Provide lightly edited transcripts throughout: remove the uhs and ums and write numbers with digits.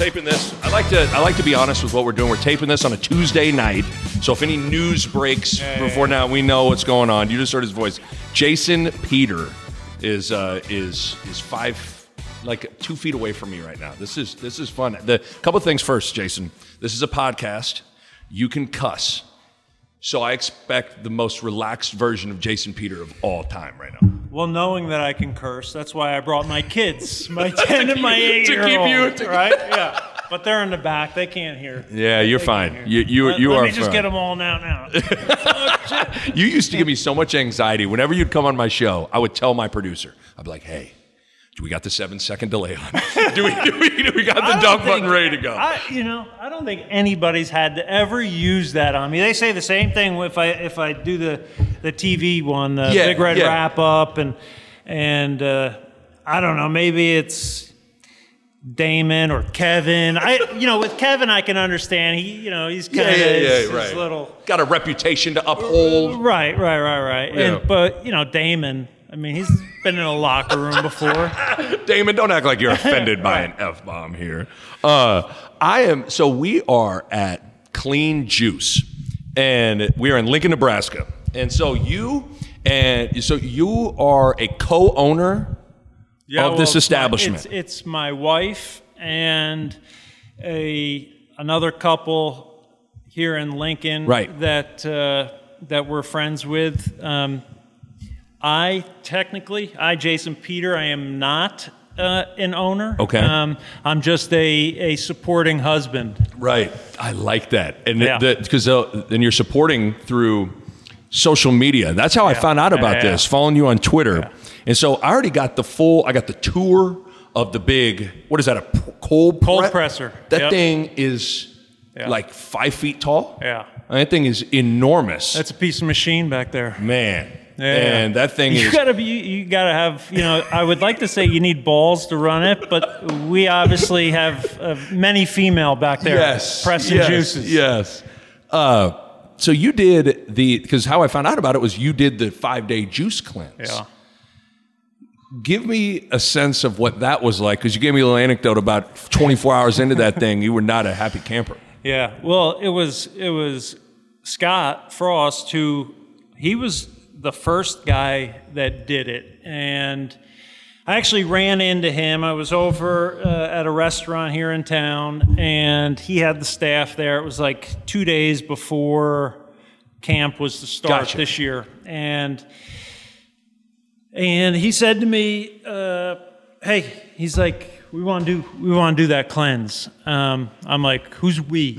taping this. I like to be honest with what we're doing. We're taping this on a Tuesday night. So if any news breaks before now, we know what's going on. You just heard his voice. Jason Peter is 2 feet away from me right now. This is fun. The couple things first, Jason. This is a podcast. You can cuss. So I expect the most relaxed version of Jason Peter of all time right now. Well, knowing that I can curse, that's why I brought my kids, my 10 and my 8-year-old. Right? Yeah. But they're in the back. They can't hear. Yeah, you're fine. You are fine. Let me just get them all now. You used to give me so much anxiety. Whenever you'd come on my show, I would tell my producer, I'd be like, hey, do we got the 7-second delay on? do we got the dunk button ready to go? I don't think anybody's had to ever use that on me. They say the same thing if I do the TV one, the Big Red Wrap Up, and I don't know, maybe it's Damon or Kevin. With Kevin I can understand. He's kind of his little got a reputation to uphold. Right. Yeah. But Damon, I mean, he's been in a locker room before. Damon, don't act like you're offended by an F-bomb here. So we are at Clean Juice, and we are in Lincoln, Nebraska. And so you are a co-owner of this establishment. It's my wife and another couple here in Lincoln, right, that we're friends with. Jason Peter, I am not an owner. Okay. I'm just a supporting husband. Right. I like that. And because then you're supporting through social media. That's how I found out about this, following you on Twitter. Yeah. And so I already got I got the tour of the big, what is that, a cold presser. That thing is like 5 feet tall. Yeah. That thing is enormous. That's a piece of machine back there. Man. Yeah. And that thing you gotta have, I would like to say you need balls to run it, but we obviously have many female back there pressing juices. Yes. So you did because how I found out about it was you did the 5-day juice cleanse. Yeah. Give me a sense of what that was like, because you gave me a little anecdote about 24 hours into that thing, you were not a happy camper. Yeah. Well, it was Scott Frost he was the first guy that did it, and I actually ran into him. I was over at a restaurant here in town, and he had the staff there. It was like 2 days before camp was to start this year, and he said to me, "Hey," he's like, "We want to do that cleanse." I'm like, "Who's we?"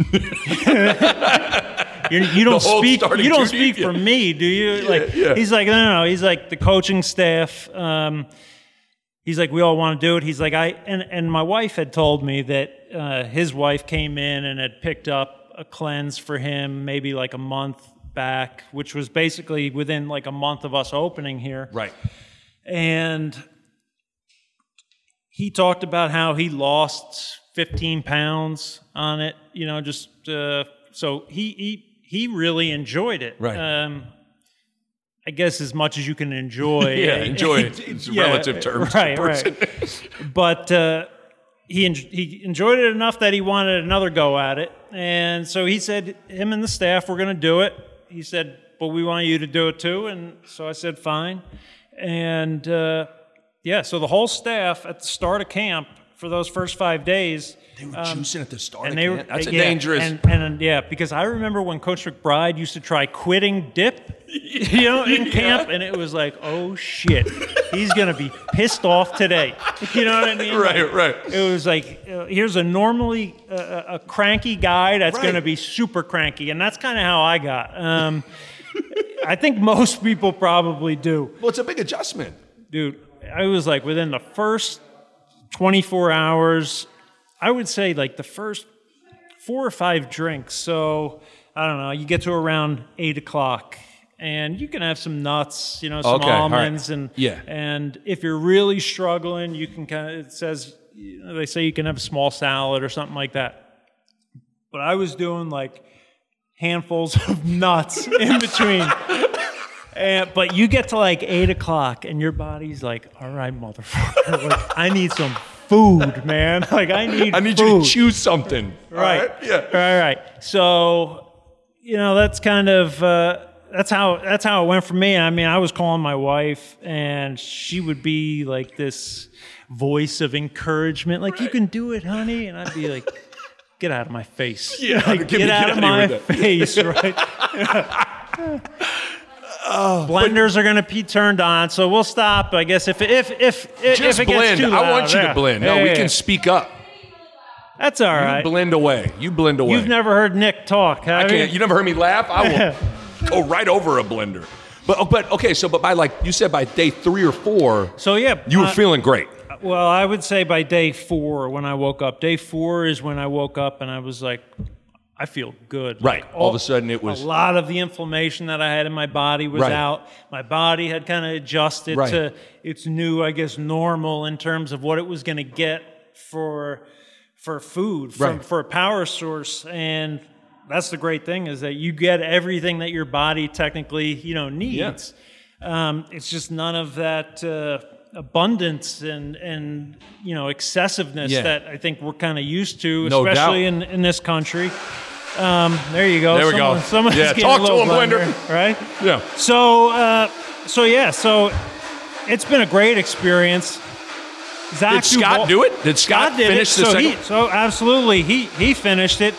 You don't speak for me, do you? He's like, no. He's like, the coaching staff. He's like, we all want to do it. He's like, and my wife had told me that his wife came in and had picked up a cleanse for him maybe like a month back, which was basically within like a month of us opening here. Right. And he talked about how he lost 15 pounds on it, so he really enjoyed it. Right. I guess as much as you can enjoy. Enjoy it. It's relative terms. Right. But he enjoyed it enough that he wanted another go at it. And so he said, him and the staff were going to do it. He said, but we want you to do it too. And so I said, fine. And so the whole staff at the start of camp for those first 5 days, they were juicing at the start of camp. That's dangerous. And because I remember when Coach McBride used to try quitting dip, in camp, and it was like, oh shit, he's gonna be pissed off today. You know what I mean? Right. It was like, here's a normally a cranky guy that's gonna be super cranky, and that's kind of how I got. I think most people probably do. Well, it's a big adjustment, dude. I was like within the first 24 hours. I would say like the first 4 or 5 drinks. So I don't know. You get to around 8 o'clock, and you can have some nuts, some almonds, and if you're really struggling, you can they say you can have a small salad or something like that. But I was doing like handfuls of nuts in between. But you get to like 8 o'clock, and your body's like, all right, motherfucker, like, I need some food, man. Like I need you food. to choose something. Right. Yeah. Right. So, that's kind of that's how it went for me. I mean, I was calling my wife, and she would be like this voice of encouragement, like you can do it, honey, and I'd be like, get out of my face. Yeah, like, get out of my face, right? Blenders are going to be turned on, so we'll stop. I guess if it gets too loud. I want you to blend. No, we can speak up. That's all right. You blend away. You've never heard Nick talk, have you? You never heard me laugh? I will go right over a blender. But okay, but by you said by day 3 or 4, so yeah, you were feeling great. Well, I would say by day 4 when I woke up. Day 4 is when I woke up and I was like, I feel good. Right. All of a sudden it was... A lot of the inflammation that I had in my body was out. My body had kind of adjusted to its new, I guess, normal in terms of what it was going to get for food, for a power source. And that's the great thing is that you get everything that your body technically, needs. Yeah. It's just none of that abundance and excessiveness that I think we're kind of used to, especially in this country. There you go. There we go. Someone's talk to a blender, right? Yeah. So it's been a great experience. Did Scott do it? Did Scott finish the second? So absolutely, he finished it.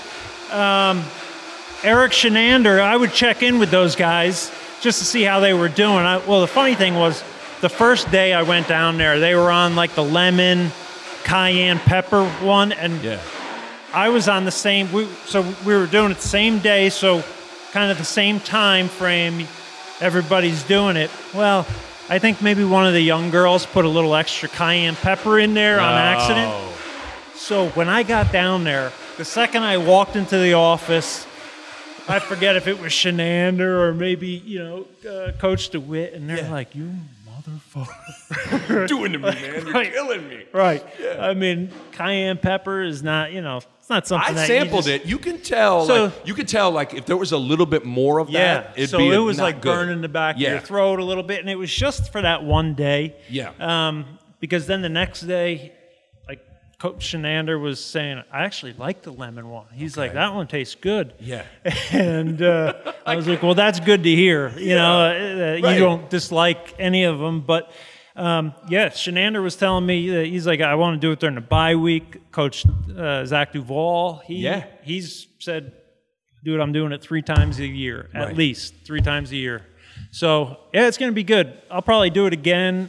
Eric Shenander, I would check in with those guys just to see how they were doing. The funny thing was, the first day I went down there, they were on like the lemon, cayenne pepper one, and I was on the same. So we were doing it the same day, so kind of the same time frame. Everybody's doing it. Well, I think maybe one of the young girls put a little extra cayenne pepper in there on accident. So when I got down there, the second I walked into the office, I forget if it was Shenander or maybe Coach DeWitt, and they're like, "You motherfucker, you're doing to me, man. You're killing me." Right. Yeah. I mean, cayenne pepper is not, it's not something. I sampled it. You can tell. If there was a little bit more of that. It was like burning the back of your throat a little bit, and it was just for that one day. Yeah. Because then the next day, like Coach Shenander was saying, I actually like the lemon one. He's like, that one tastes good. Yeah. And I was like, well, that's good to hear. You don't dislike any of them, but. Shenander was telling me that he's like, I want to do it during the bye week. Coach Zach Duvall, he's said, dude, I'm doing it 3 times a year, at least 3 times a year. So, it's going to be good. I'll probably do it again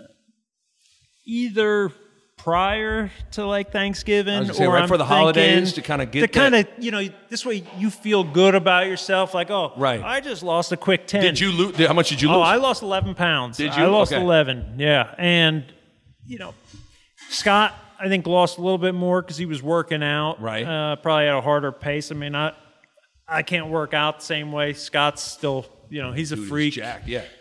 either prior to like Thanksgiving or for the holidays to kind of get this way you feel good about yourself, like, I just lost a quick 10. Did you lose? How much did you lose? I lost 11 pounds. Did you? I lost 11, and Scott I think lost a little bit more because he was working out, probably at a harder pace. I mean, I can't work out the same way. Scott's still, he's a freak. He's jacked, yeah.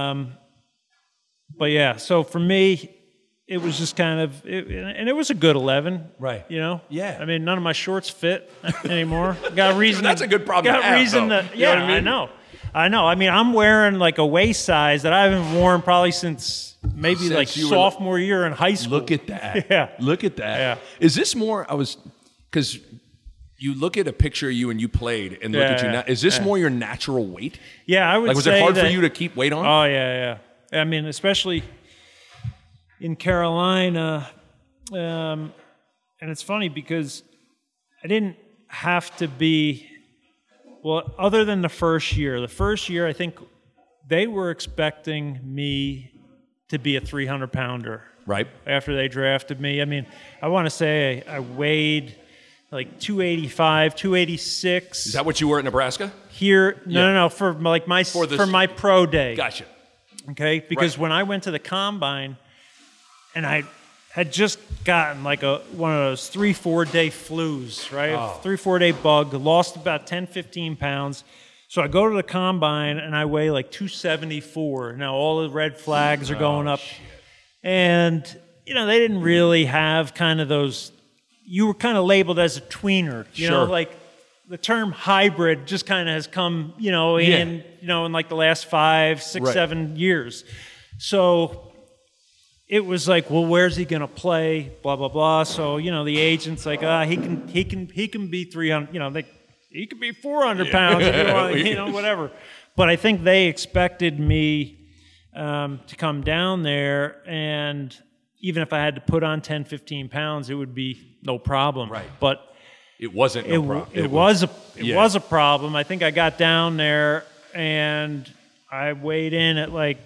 But so for me, it was just kind of, and it was a good 11. Right. Yeah. I mean, none of my shorts fit anymore. Got reason. That's a good problem to have, I know. I mean, I'm wearing like a waist size that I haven't worn probably since maybe like sophomore year in high school. Look at that. Yeah. Look at that. Yeah. Is this more, because you look at a picture of you and you played and look at you now. Is this more your natural weight? Yeah, I would say was it hard for you to keep weight on? Oh, yeah. I mean, especially in Carolina, and it's funny because I didn't have to be, other than the first year. The first year, I think they were expecting me to be a 300-pounder. Right. After they drafted me. I mean, I want to say I weighed like 285, 286. Is that what you were at Nebraska? Here, no, for like for my pro day. Gotcha. Okay, because when I went to the combine, and I had just gotten like one of those 3-4 day flus, right? 3-4 day bug, lost about 10, 15 pounds. So I go to the combine and I weigh like 274. Now all the red flags are going up. Shit. And, they didn't really have kind of those, you were kind of labeled as a tweener, you know, like the term hybrid just kind of has come, in like the last 5, 6, 7 years. So it was like, well, where's he going to play? Blah blah blah. So the agent's like, he can be 300. He could be 400 pounds if you want, whatever. But I think they expected me to come down there, and even if I had to put on 10, 15 pounds, it would be no problem. Right. But it wasn't no problem. It was a problem. I think I got down there and I weighed in at like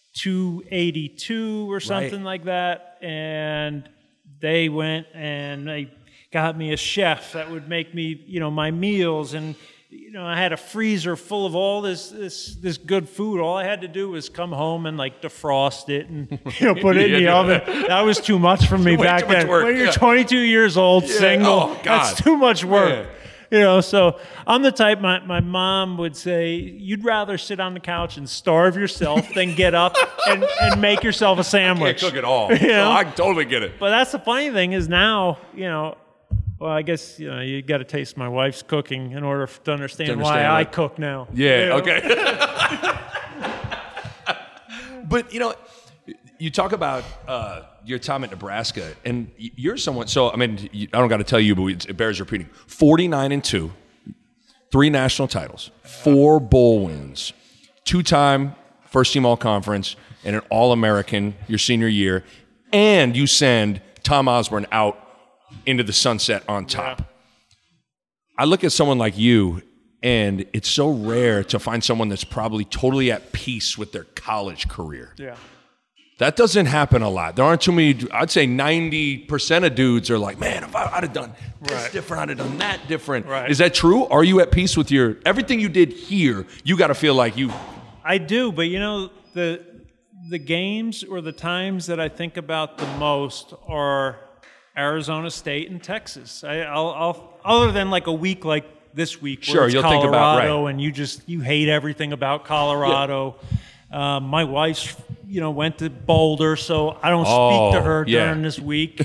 282 or something like that, and they went and they got me a chef that would make me, my meals, and I had a freezer full of all this good food. All I had to do was come home and like defrost it and put it in the oven. That was too much for me back then. When you're 22 years old, single, that's too much work. So I'm the type, my mom would say, you'd rather sit on the couch and starve yourself than get up and make yourself a sandwich. I can't cook it all. So I totally get it. But that's the funny thing is now, well, I guess, you got to taste my wife's cooking in order to understand why I cook now. Yeah, okay. But, you talk about your time at Nebraska, and you're someone. So I don't got to tell you, but it bears repeating. 49-2, 3 national titles, 4 bowl wins, 2-time first-team All-Conference, and an All-American your senior year, and you send Tom Osborne out into the sunset on top. Yeah. I look at someone like you, and it's so rare to find someone that's probably totally at peace with their college career. Yeah. That doesn't happen a lot. There aren't too many. I'd say 90% of dudes are like, man, if I'd have done this different, I'd have done that different. Right. Is that true? Are you at peace with everything you did here? You got to feel like you. I do, but the games or the times that I think about the most are Arizona State and Texas. I'll other than like a week like this week, where it's you'll Colorado, think about and you hate everything about Colorado. Yeah. My wife, went to Boulder, so I don't speak to her during this week.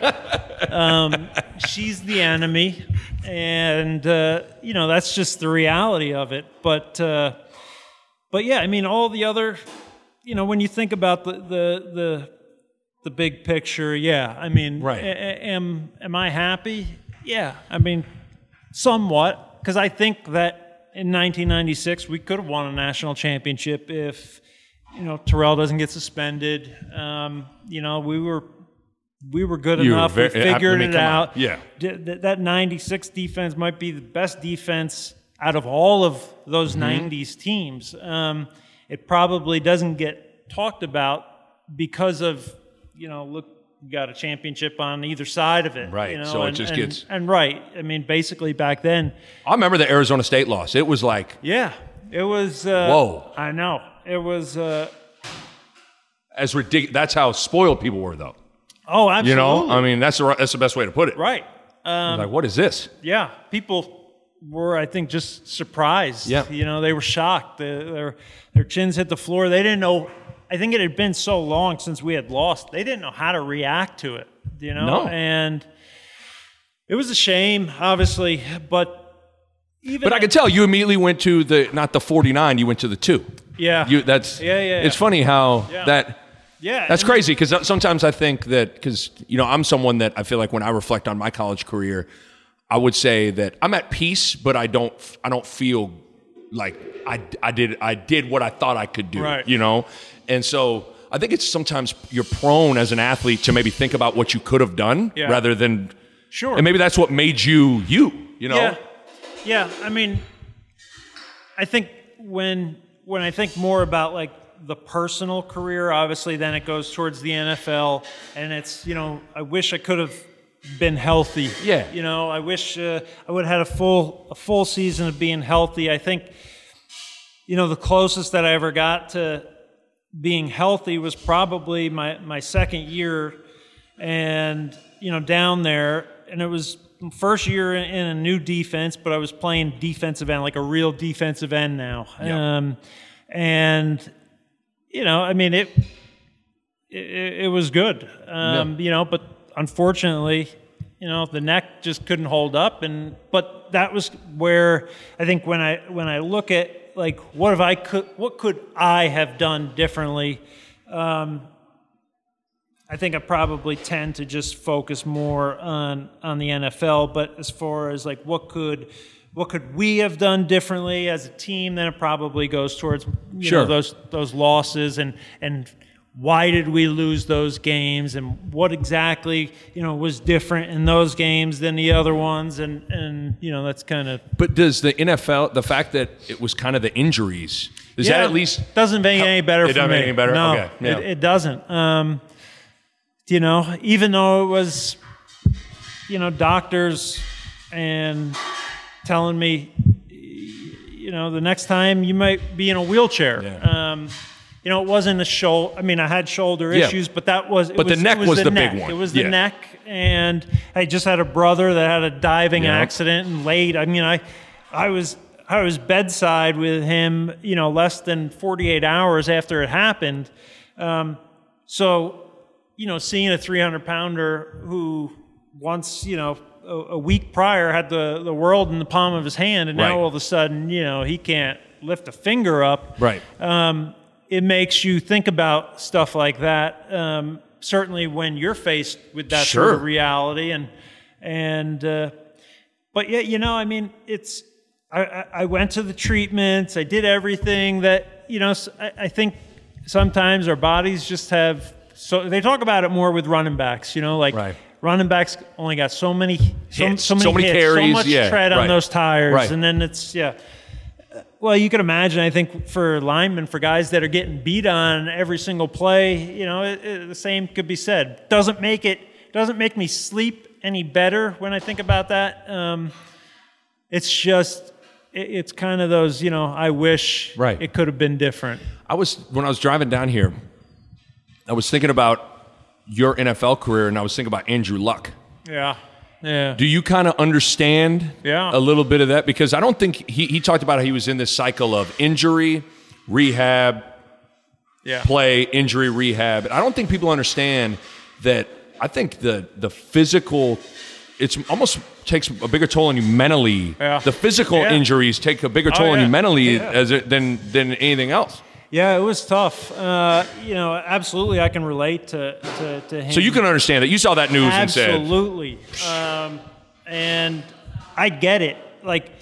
She's the enemy, and that's just the reality of it. But yeah, all the other, when you think about the big picture, right. Am I happy? Yeah, somewhat, because I think that in 1996 we could have won a national championship if Terrell doesn't get suspended. We were good enough. We figured it out. Yeah, that 96 defense might be the best defense out of all of those 90s teams. It probably doesn't get talked about because of look, you got a championship on either side of it. Right. So it just gets... And right. Basically back then... I remember the Arizona State loss. It was like... Yeah. It was... whoa. I know. It was... as ridiculous... That's how spoiled people were, though. Oh, absolutely. That's the best way to put it. Right. Like, what is this? Yeah. People were, I think, just surprised. Yeah. They were shocked. Their chins hit the floor. They didn't know... I think it had been so long since we had lost. They didn't know how to react to it, No. And it was a shame, obviously, but even... But I could tell you immediately went to not the 49, you went to the 2. Yeah. It's funny how that... Yeah. That's crazy, because sometimes I think that, because, I'm someone that I feel like when I reflect on my college career, I would say that I'm at peace, but I don't feel like I did what I thought I could do, right. And so I think it's sometimes you're prone as an athlete to maybe think about what you could have done rather than... Sure. And maybe that's what made you, Yeah. Yeah. I think when I think more about like the personal career, obviously then it goes towards the NFL, and it's, I wish I could have been healthy. Yeah. I wish I would have had a full season of being healthy. I think, the closest that I ever got to being healthy was probably my second year, and down there, and it was first year in a new defense, but I was playing defensive end, like a real defensive end now. Yep. And it was good. But unfortunately, the neck just couldn't hold up, but that was where I think when I look at like what could I have done differently? I think I probably tend to just focus more on the NFL. But as far as like what could we have done differently as a team, then it probably goes towards you know, those losses and why did we lose those games and what exactly, you know, was different in those games than the other ones and you know, that's kind of. But does the NFL, the fact that it was kind of the injuries, does that at least doesn't make it any better for me? It doesn't make it any better? No, okay. Yeah. It doesn't. You know, even though it was, you know, doctors and telling me, you know, the next time you might be in a wheelchair. Yeah. You know, it wasn't a shoulder. I mean, I had shoulder issues, but that was. But the neck was the big one. It was the neck, and I just had a brother that had a diving accident and laid. I mean, I was bedside with him, you know, less than 48 hours after it happened. So, you know, seeing a 300-pounder who once, you know, a week prior had the world in the palm of his hand, and now all of a sudden, you know, he can't lift a finger up. Right. It makes you think about stuff like that. Certainly when you're faced with that sort of reality, but yeah, you know, I mean, it's. I went to the treatments. I did everything that, you know. I think sometimes our bodies just have. So they talk about it more with running backs. You know, like running backs only got so many hits, so many carries, so much tread on those tires, and then it's Well, you can imagine, I think, for linemen, for guys that are getting beat on every single play, you know, the same could be said. Doesn't make me sleep any better when I think about that. It's just, it's kind of those, you know, I wish it could have been different. When I was driving down here, I was thinking about your NFL career, and I was thinking about Andrew Luck. Yeah. Yeah. Do you kind of understand a little bit of that? Because I don't think he talked about how he was in this cycle of injury, rehab, play, injury, rehab. I don't think people understand that. I think the physical, it's almost takes a bigger toll on you mentally. Yeah. The physical injuries take a bigger toll on you mentally than anything else. Yeah, it was tough. You know, absolutely, I can relate to him. So you can understand that. You saw that news and said, absolutely. And I get it. Like,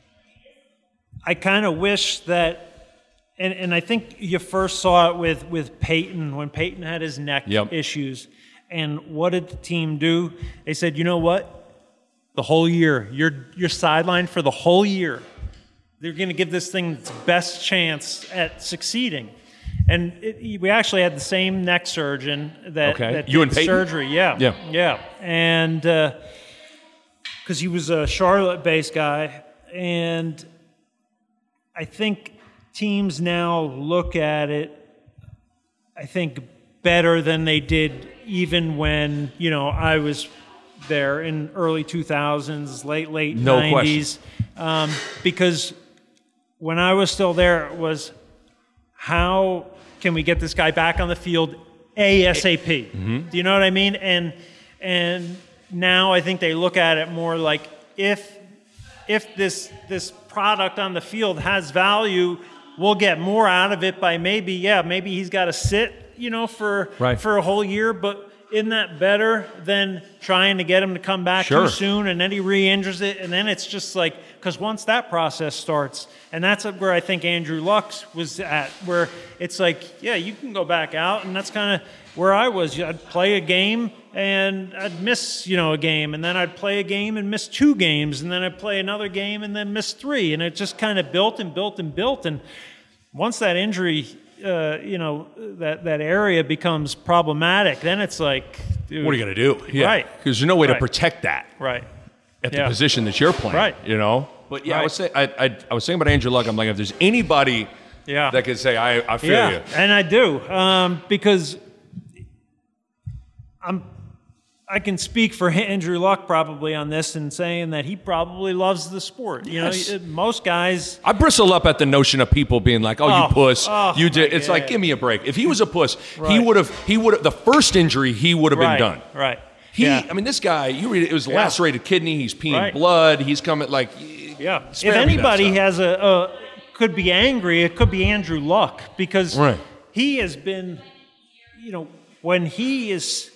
I kind of wish that, and I think you first saw it with Peyton when Peyton had his neck issues. And what did the team do? They said, you know what? The whole year, you're sidelined for the whole year. They're going to give this thing its best chance at succeeding. And we actually had the same neck surgeon that did you and the Peyton? Surgery. Yeah. And because he was a Charlotte-based guy. And I think teams now look at it, I think, better than they did even when, you know, I was there in early 2000s, late 90s. Because when I was still there, it was how can we get this guy back on the field ASAP? Mm-hmm. Do you know what I mean? And now I think they look at it more like if this product on the field has value, we'll get more out of it by maybe he's got to sit, you know, for a whole year, but isn't that better than trying to get him to come back too soon and then he re-injures it? And then it's just like, because once that process starts, and that's where I think Andrew Luck was at, where it's like, yeah, you can go back out, and that's kind of where I was. I'd play a game and I'd miss, you know, a game, and then I'd play a game and miss 2 games, and then I'd play another game and then miss 3, and it just kind of built and built and built. And once that injury, you know, that area becomes problematic, then it's like, dude, what are you going to do? Yeah. Right. Because there's no way to protect that. Right. At the position that you're playing. Right. You know? But yeah, I was saying about Andrew Luck, I'm like, if there's anybody that could say, I feel you. And I do. Because I can speak for Andrew Luck probably on this and saying that he probably loves the sport. Yes. You know, most guys. I bristle up at the notion of people being like, "Oh, you puss, you did." It's like, give me a break. If he was a puss, he would have. The first injury, he would have been done. Right. I mean, this guy. You read it. It was lacerated kidney. He's peeing blood. He's coming like. Yeah. If anybody has could be angry, it could be Andrew Luck because he has been, you know, when he is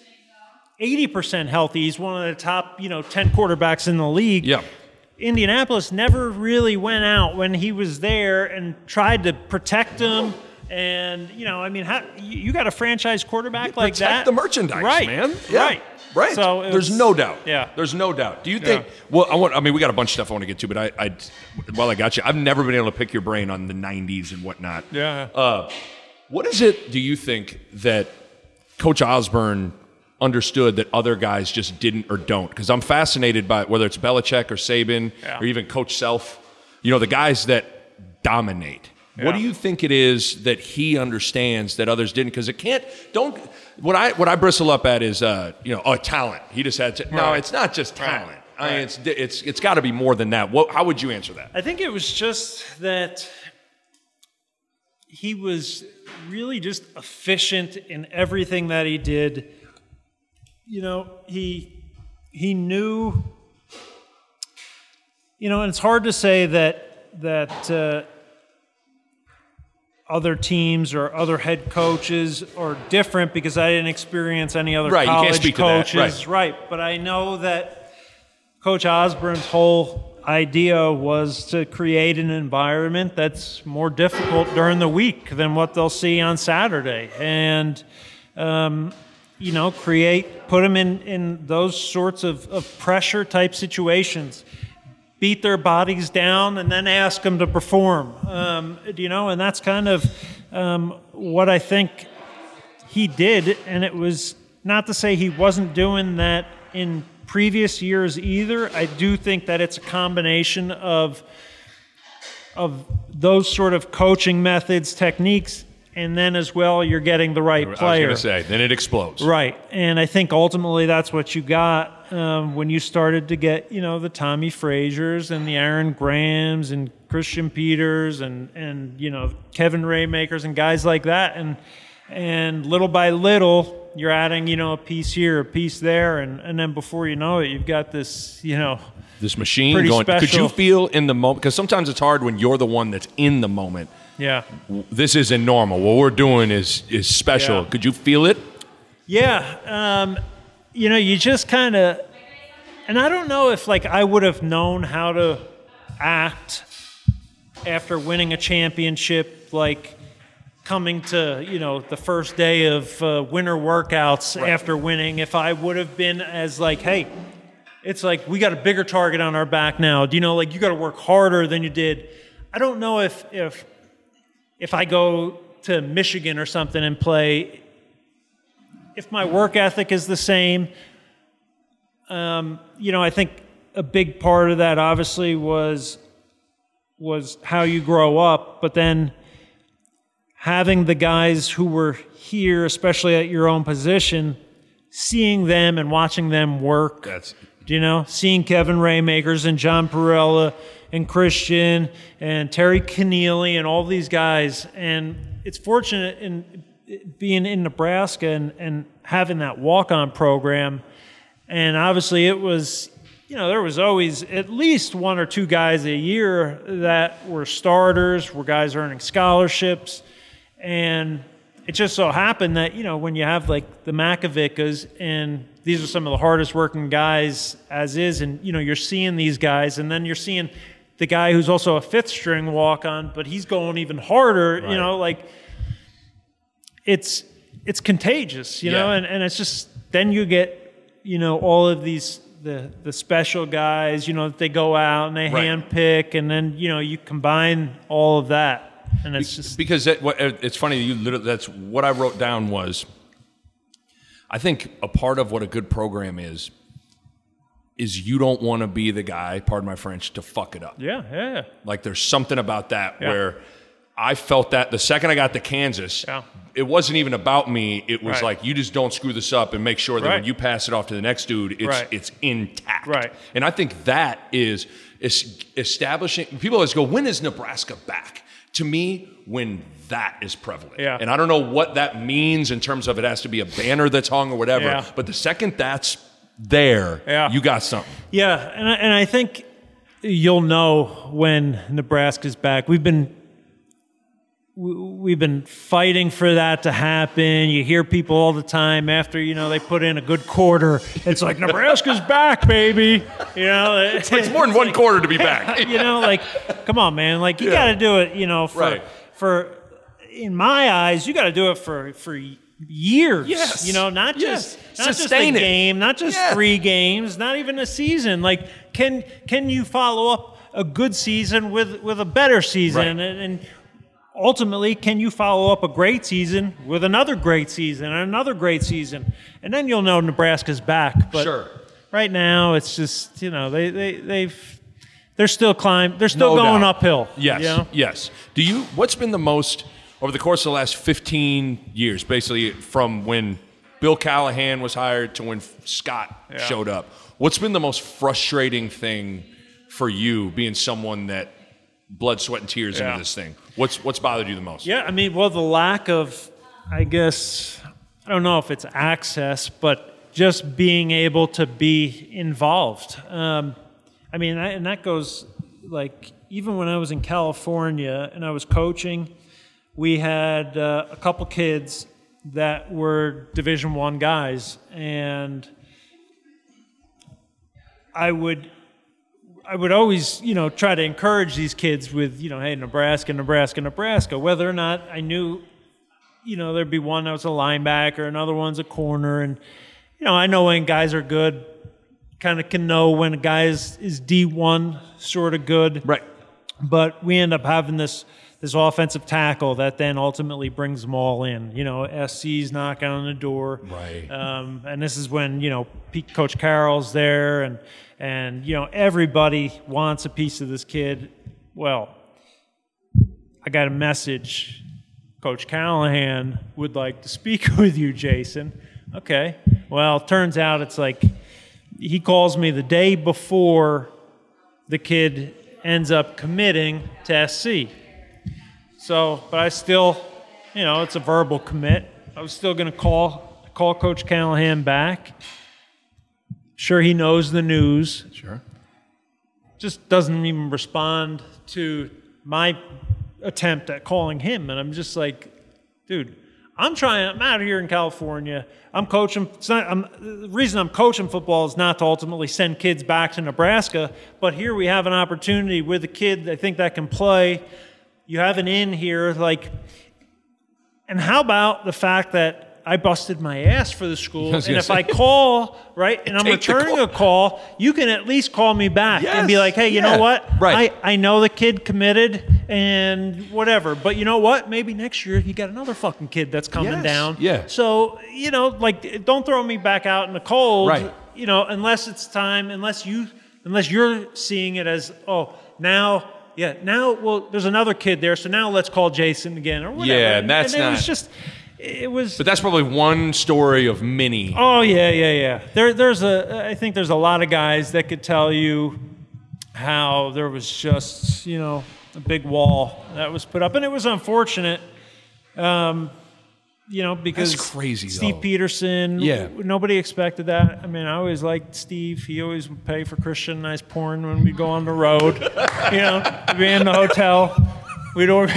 80% healthy. He's one of the top, 10 quarterbacks in the league. Yeah. Indianapolis never really went out when he was there and tried to protect him. And, you got a franchise quarterback like that. Protect the merchandise, right, man. Yeah. Right. So there's no doubt. Yeah. There's no doubt. Do you think, we got a bunch of stuff I want to get to, but while I got you, I've never been able to pick your brain on the 90s and whatnot. Yeah. What is it, do you think, that Coach Osborne understood that other guys just didn't or don't? Because I'm fascinated by whether it's Belichick or Saban or even Coach Self, the guys that dominate. Yeah. What do you think it is that he understands that others didn't? Because what I bristle up at is talent. He just had to. Right. No, it's not just talent. Right. I mean, it's got to be more than that. How would you answer that? I think it was just that he was really just efficient in everything that he did. He knew, and it's hard to say that other teams or other head coaches are different because I didn't experience any other college you can't speak coaches. To that. Right. But I know that Coach Osborne's whole idea was to create an environment that's more difficult during the week than what they'll see on Saturday. And, put them in those sorts of pressure type situations, beat their bodies down, and then ask them to perform. And that's kind of what I think he did. And it was not to say he wasn't doing that in previous years either. I do think that it's a combination of those sort of coaching methods, techniques, and then as well you're getting the right player. I was going to say, then it explodes. Right, and I think ultimately that's what you got when you started to get, the Tommy Frazier's and the Aaron Grahams and Christian Peters and Kevin Raymakers and guys like that, and little by little you're adding, a piece here, a piece there, and then before you know it, you've got this, this machine going. Special. Could you feel in the moment? Because sometimes it's hard when you're the one that's in the moment. Yeah. This isn't normal. What we're doing is special. Yeah. Could you feel it? Yeah. You just kind of, and I don't know if I would have known how to act after winning a championship, coming to, the first day of winter workouts after winning, if I would have been as hey, it's we got a bigger target on our back now. You got to work harder than you did. I don't know if I go to Michigan or something and play, if my work ethic is the same. I think a big part of that obviously was how you grow up, but then having the guys who were here, especially at your own position, seeing them and watching them work. Seeing Kevin Raymakers and John Perella and Christian and Terry Keneally and all these guys. And it's fortunate in being in Nebraska and having that walk-on program. And obviously it was, there was always at least one or two guys a year that were starters, were guys earning scholarships. And it just so happened that, when you have the Macavickas, and these are some of the hardest working guys as is, and, you're seeing these guys, and then you're seeing the guy who's also a fifth string walk on, but he's going even harder, it's contagious, know, and it's just, then you get, all of these, the special guys, that they go out and they handpick, and then, you combine all of that. And it's just because it's funny. That's what I wrote down was, I think a part of what a good program is you don't want to be the guy, pardon my French, to fuck it up. Yeah. There's something about that where I felt that the second I got to Kansas, it wasn't even about me. It was you just don't screw this up and make sure that when you pass it off to the next dude, it's intact. Right. And I think that is establishing. People always go, when is Nebraska back? To me, when that is prevalent. Yeah. And I don't know what that means in terms of it has to be a banner that's hung or whatever, but the second that's there, you got something. Yeah, and I think you'll know when Nebraska's back. We've been we've been fighting for that to happen. You hear people all the time after, they put in a good quarter. It's like, Nebraska's back, baby. It's more than one quarter to be back. Come on, man. Like, you got to do it, for, in my eyes, you got to do it for years. Yes. Not just a game, not just 3 games, not even a season. Like, can you follow up a good season with a better season? Right. And ultimately, can you follow up a great season with another great season and another great season? And then you'll know Nebraska's back. But sure. Right now, it's just, they're still climbing. They're still going uphill. Yes, yes. What's been the most, over the course of the last 15 years, basically from when Bill Callahan was hired to when Scott showed up, what's been the most frustrating thing for you, being someone that blood, sweat, and tears into this thing? What's bothered you the most? Yeah, the lack of, I guess, I don't know if it's access, but just being able to be involved. And that goes, like, even when I was in California and I was coaching, we had a couple kids that were Division I guys, and I would always, try to encourage these kids with, hey, Nebraska, whether or not I knew, there'd be one that was a linebacker, another one's a corner. And, I know when guys are good, kind of can know when a guy is D1 sort of good. Right. But we end up having this offensive tackle that then ultimately brings them all in. SC's knocking on the door. Right. And this is when, Coach Carroll's there and everybody wants a piece of this kid. Well, I got a message. Coach Callahan would like to speak with you, Jason. Okay. Well, turns out it's like he calls me the day before the kid ends up committing to SC. So, but I still, it's a verbal commit. I was still going to call Coach Callahan back. Sure, he knows the news. Sure. Just doesn't even respond to my attempt at calling him. And I'm just like, dude, I'm out here in California. I'm coaching. The reason I'm coaching football is not to ultimately send kids back to Nebraska, but here we have an opportunity with a kid I think that can play. You have an in here, and how about the fact that I busted my ass for the school, and if I call, right, and I'm returning a call, you can at least call me back and be like, hey, you know what? Right. I know the kid committed and whatever, but you know what? Maybe next year you got another fucking kid that's coming down. Yeah. So, don't throw me back out in the cold, right. Unless it's time, unless you're seeing it as, now, there's another kid there, so now let's call Jason again or whatever. Yeah, and that's not... It was, but that's probably one story of many. Oh yeah. I think there's a lot of guys that could tell you how there was just a big wall that was put up, and it was unfortunate. Because that's crazy. Steve Peterson. Yeah, nobody expected that. I always liked Steve. He always would pay for Christian and I's porn when we go on the road. We'd be in the hotel. We'd order,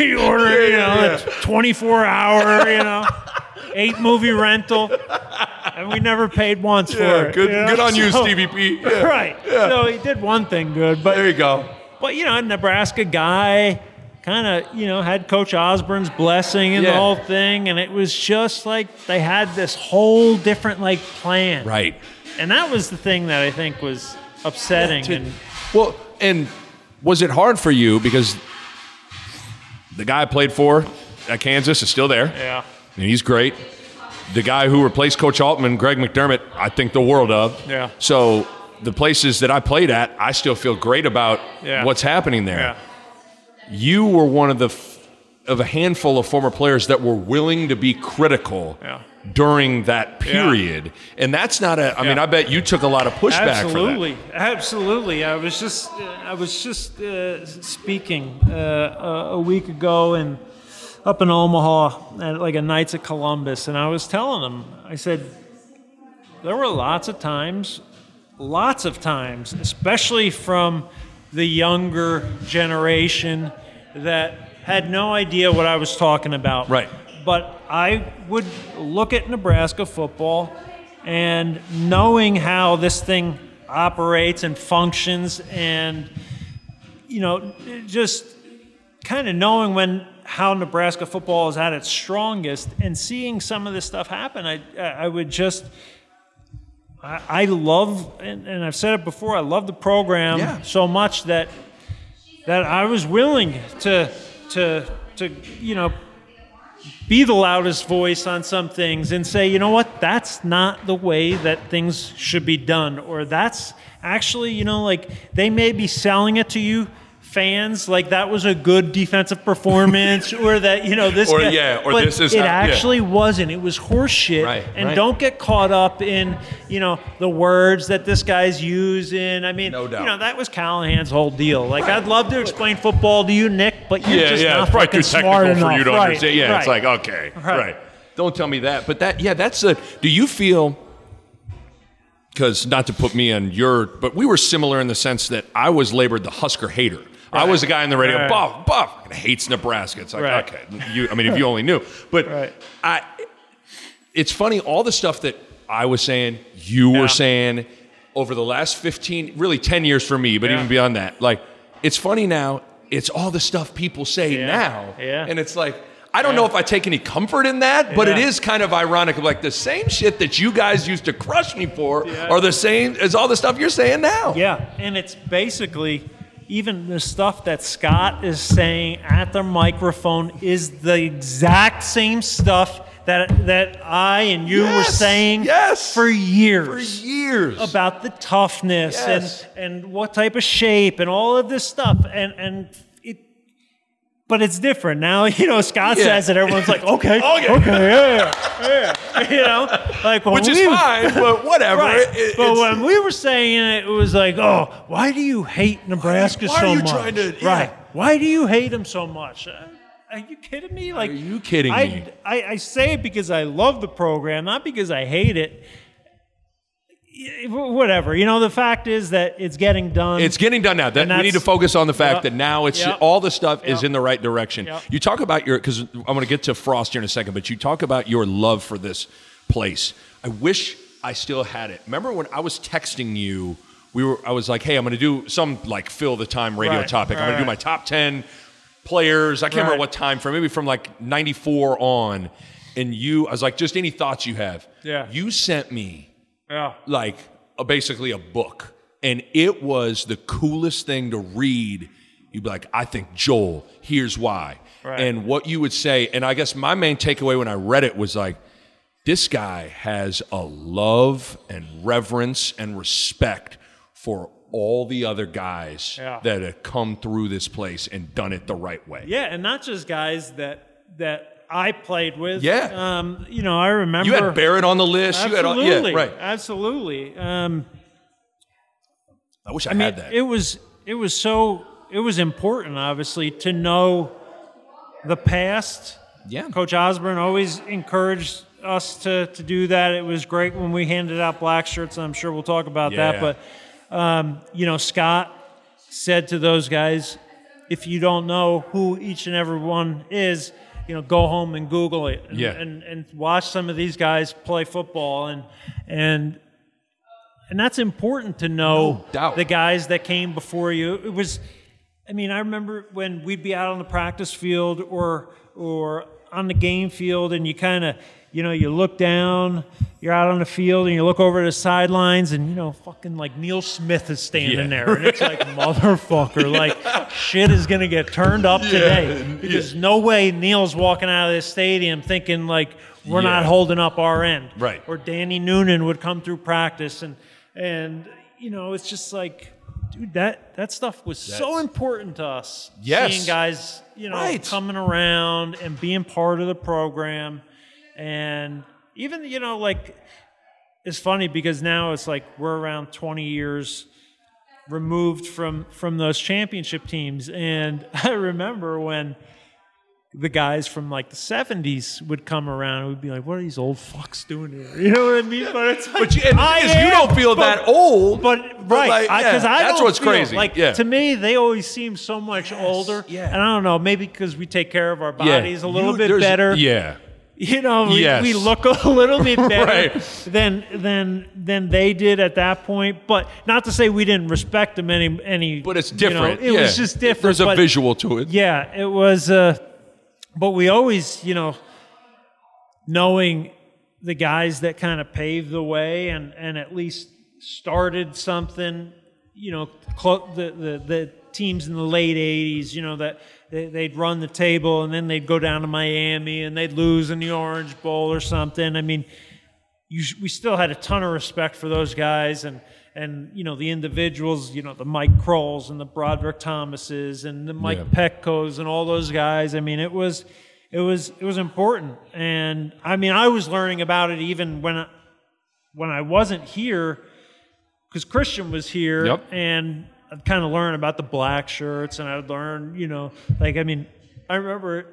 24-hour, 8-movie rental, and we never paid once for it. Good on you, Stevie P. Yeah. Right. Yeah. So he did one thing good, but there you go. But a Nebraska guy, kind of had Coach Osborne's blessing and the whole thing, and it was just like they had this whole different plan. Right. And that was the thing that I think was upsetting. And was it hard for you because the guy I played for at Kansas is still there. Yeah. And he's great. The guy who replaced Coach Altman, Greg McDermott, I think the world of. Yeah. So the places that I played at, I still feel great about what's happening there. Yeah. You were one of a handful of former players that were willing to be critical during that period. And that's not I bet you took a lot of pushback for that. Absolutely. I was just speaking a week ago up in Omaha at a Knights of Columbus, and I was telling them, I said, there were lots of times, especially from the younger generation, that had no idea what I was talking about. Right. But I would look at Nebraska football, and knowing how this thing operates and functions, and just kind of knowing how Nebraska football is at its strongest, and seeing some of this stuff happen, I would just. I love, and I've said it before, I love the program so much that I was willing to be the loudest voice on some things and say, you know what, that's not the way that things should be done, or that's actually, they may be selling it to you, fans, like that was a good defensive performance, or that this or guy, or but this is it actually wasn't. It was horse shit. Right. Don't get caught up in the words that this guy's using. I mean, no doubt. That was Callahan's whole deal. Like, I'd love to explain football to you, Nick, but you're just not it's fucking too smart technical enough. for you to understand. Yeah, right. It's like, okay, right. Don't tell me that. But that's a. Do you feel? Because not to put me on but we were similar in the sense that I was labored the Husker hater. I was the guy in the radio, Buff hates Nebraska. It's like, okay, if you only knew. But it's funny, all the stuff that I was saying, you were saying over the last 15, really 10 years for me, but even beyond that. Like, it's funny now, it's all the stuff people say now. Yeah. And it's like, I don't know if I take any comfort in that, but it is kind of ironic. Like, the same shit that you guys used to crush me for are the same as all the stuff you're saying now. Yeah, and it's basically... even the stuff that Scott is saying at the microphone is the exact same stuff that I and you were saying for years. About the toughness and what type of shape and all of this stuff. But it's different now. Scott says it. Everyone's like, okay, like which is fine, but whatever. Right. But when we were saying it, it was like, oh, why do you hate Nebraska so much? Why are you trying to? Right. Why do you hate him so much? Are you kidding me? Like, are you kidding me? I say it because I love the program, not because I hate it. Whatever. The fact is that it's getting done. It's getting done now. We need to focus on the fact that now it's all the stuff is in the right direction. You talk about because I'm going to get to Frost here in a second, but you talk about your love for this place. I wish I still had it. Remember when I was texting you, I was like, hey, I'm going to do some like fill the time radio topic. I'm going to do my top 10 players. I can't remember what time from, maybe from like 94 on. And I was like, just any thoughts you have. Yeah. You sent me like basically a book, and it was the coolest thing to read. You'd be like, I think Joel, here's why. And what you would say, and I guess my main takeaway when I read it was like, this guy has a love and reverence and respect for all the other guys that have come through this place and done it the right way. Yeah, and not just guys that I played with. Yeah. I remember. You had Barrett on the list. Absolutely. You had Absolutely. I wish I had that. It was important, obviously, to know the past. Yeah. Coach Osborne always encouraged us to do that. It was great when we handed out black shirts. I'm sure we'll talk about that. But, Scott said to those guys, if you don't know who each and every one is, go home and Google it and watch some of these guys play football. And that's important to know the guys that came before you. It was, I remember when we'd be out on the practice field or on the game field, and you kind of, you look down, you're out on the field, and you look over the sidelines, and, fucking like Neil Smith is standing there. And it's like, motherfucker, like, shit is going to get turned up today. Because no way Neil's walking out of this stadium thinking, like, we're not holding up our end. Right. Or Danny Noonan would come through practice, and it's just like, dude, that stuff was so important to us. Yes. Seeing guys, coming around and being part of the program. And even, it's funny because now it's like we're around 20 years removed from those championship teams. And I remember when the guys from like the 70s would come around and would be like, what are these old fucks doing here? You know what I mean? But it's like, you don't feel that old. But right, because that's what's crazy. Like to me, they always seem so much older. Yeah. And I don't know, maybe because we take care of our bodies a little bit better. Yeah. You know, we look a little bit better than they did at that point. But not to say we didn't respect them any. But it's different. It was just different. There's a visual to it. Yeah, it was. But we always, knowing the guys that kind of paved the way and at least started something, the teams in the late 80s, that they'd run the table and then they'd go down to Miami and they'd lose in the Orange Bowl or something. I mean, we still had a ton of respect for those guys and the individuals, the Mike Krolls and the Broderick Thomases and the Mike Petkos and all those guys. I mean, it was important. And I mean, I was learning about it even when I wasn't here, because Christian was here, and I'd kind of learn about the black shirts, and I'd learn, I remember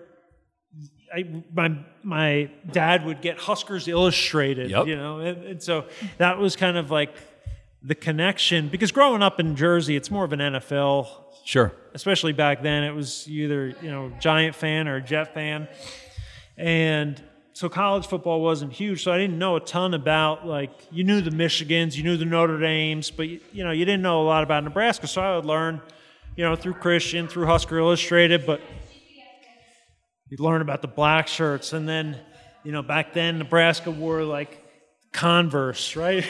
my dad would get Huskers Illustrated, and so that was kind of like the connection, because growing up in Jersey, it's more of an NFL. Sure. Especially back then, it was either, Giant fan or Jet fan. And so college football wasn't huge, so I didn't know a ton about, you knew the Michigans, you knew the Notre Dames, but, you didn't know a lot about Nebraska. So I would learn, through Christian, through Husker Illustrated, but you'd learn about the black shirts. And then, back then, Nebraska wore, Converse, right?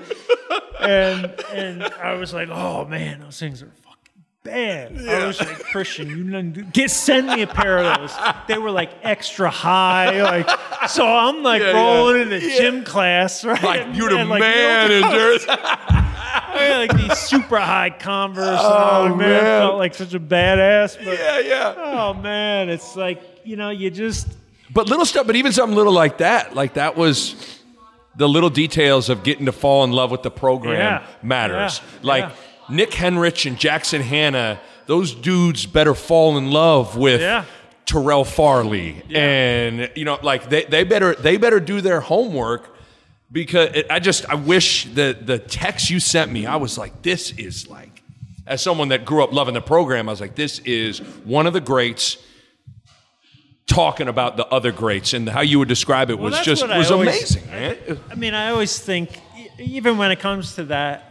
And I was like, oh man, those things are fucking bad. Yeah. I was like, Christian, send me a pair of those. They were extra high, so I'm rolling into gym class, right? You're the man in Jersey. I had these super high Converse. Oh man, I felt like such a badass. But, oh man, it's you just. But little stuff, but even something little like that was. The little details of getting to fall in love with the program matters. Nick Henrich and Jackson Hanna, those dudes better fall in love with Terrell Farley. Yeah. And, they better do their homework, because I wish the text you sent me, I was like, this is as someone that grew up loving the program, I was like, this is one of the greats talking about the other greats, and how you would describe it was amazing, man. I mean, I always think, even when it comes to that,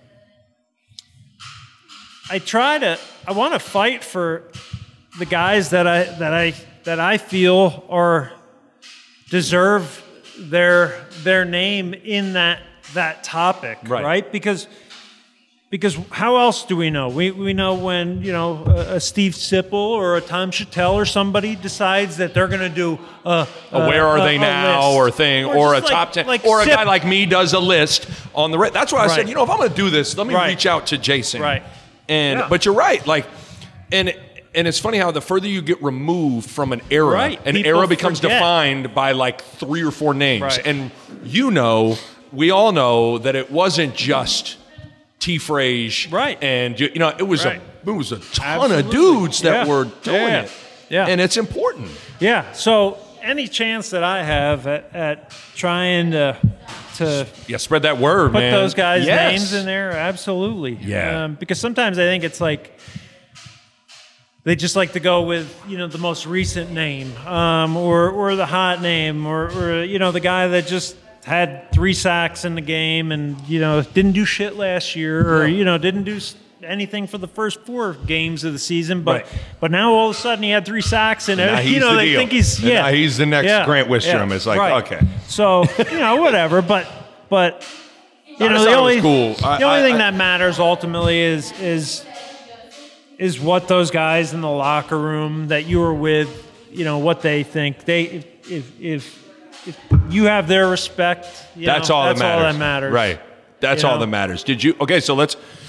I want to fight for the guys that I feel deserve their name in that topic, right? Because how else do we know? We know when, a Steve Sipple or a Tom Chattel or somebody decides that they're going to do a Where Are They Now or thing, or a top 10, or a guy like me does a list on the – that's why I said, if I'm going to do this, let me reach out to Jason. Right. But you're right. And it's funny how the further you get removed from an era, an era becomes defined by 3 or 4 names. Right. And we all know that it wasn't just – T-Frage, and it was a ton of dudes that were doing it, and it's important. Yeah. So any chance that I have at trying to spread that word, put those guys' names in there, absolutely. Yeah. Because sometimes I think it's they just like to go with the most recent name, or the hot name, or the guy that just had 3 sacks in the game and, didn't do shit last year, or, didn't do anything for the first 4 games of the season. But now all of a sudden he had 3 sacks and they think he's, now he's the next Grant Wistrom. It's okay. So, whatever. But the only thing that matters ultimately is what those guys in the locker room that you were with, what they think. If you have their respect, that's all that matters. Right. That's all that matters. So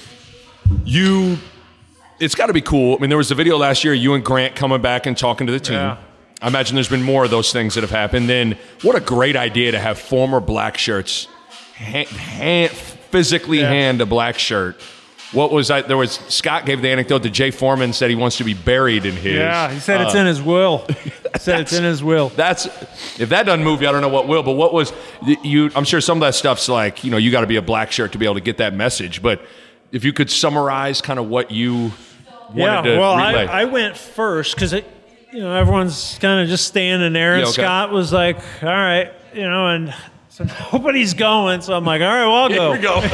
it's got to be cool. I mean, there was a video last year, you and Grant coming back and talking to the team. Yeah. I imagine there's been more of those things that have happened. Then what a great idea to have former black shirts physically hand a black shirt What was I? There was Scott gave the anecdote that Jay Foreman said he wants to be buried in his. Yeah, he said it's in his will. He said it's in his will. That's if that doesn't move you, I don't know what will. But what was you? I'm sure some of that stuff's like you got to be a black shirt to be able to get that message. But if you could summarize kind of what you wanted to relay. I went first because everyone's kind of just standing there, and Scott was like, "All right," and so nobody's going. So I'm like, "All right, well, I'll go." Here we go.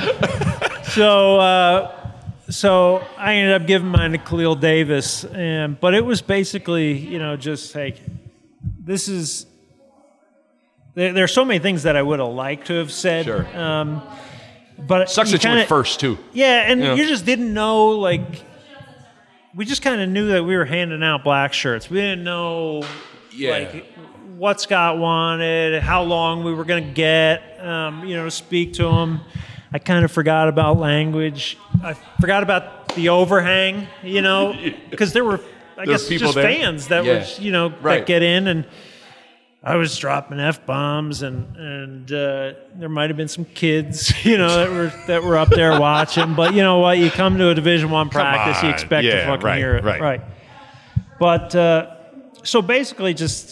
So I ended up giving mine to Khalil Davis, but it was basically, just like, this is. There's so many things that I would have liked to have said. Sure. But sucks that you went first too. Yeah, and you just didn't know, like, we just kind of knew that we were handing out black shirts. We didn't know, like, what Scott wanted, how long we were going to get, to speak to him. I kind of forgot about language. I forgot about the overhang, because there were, I guess, just there? Fans that were, that get in, and I was dropping F-bombs, and there might have been some kids, that were up there watching. But you know what? You come to a Division I practice, you expect to fucking hear it, right? But so basically, just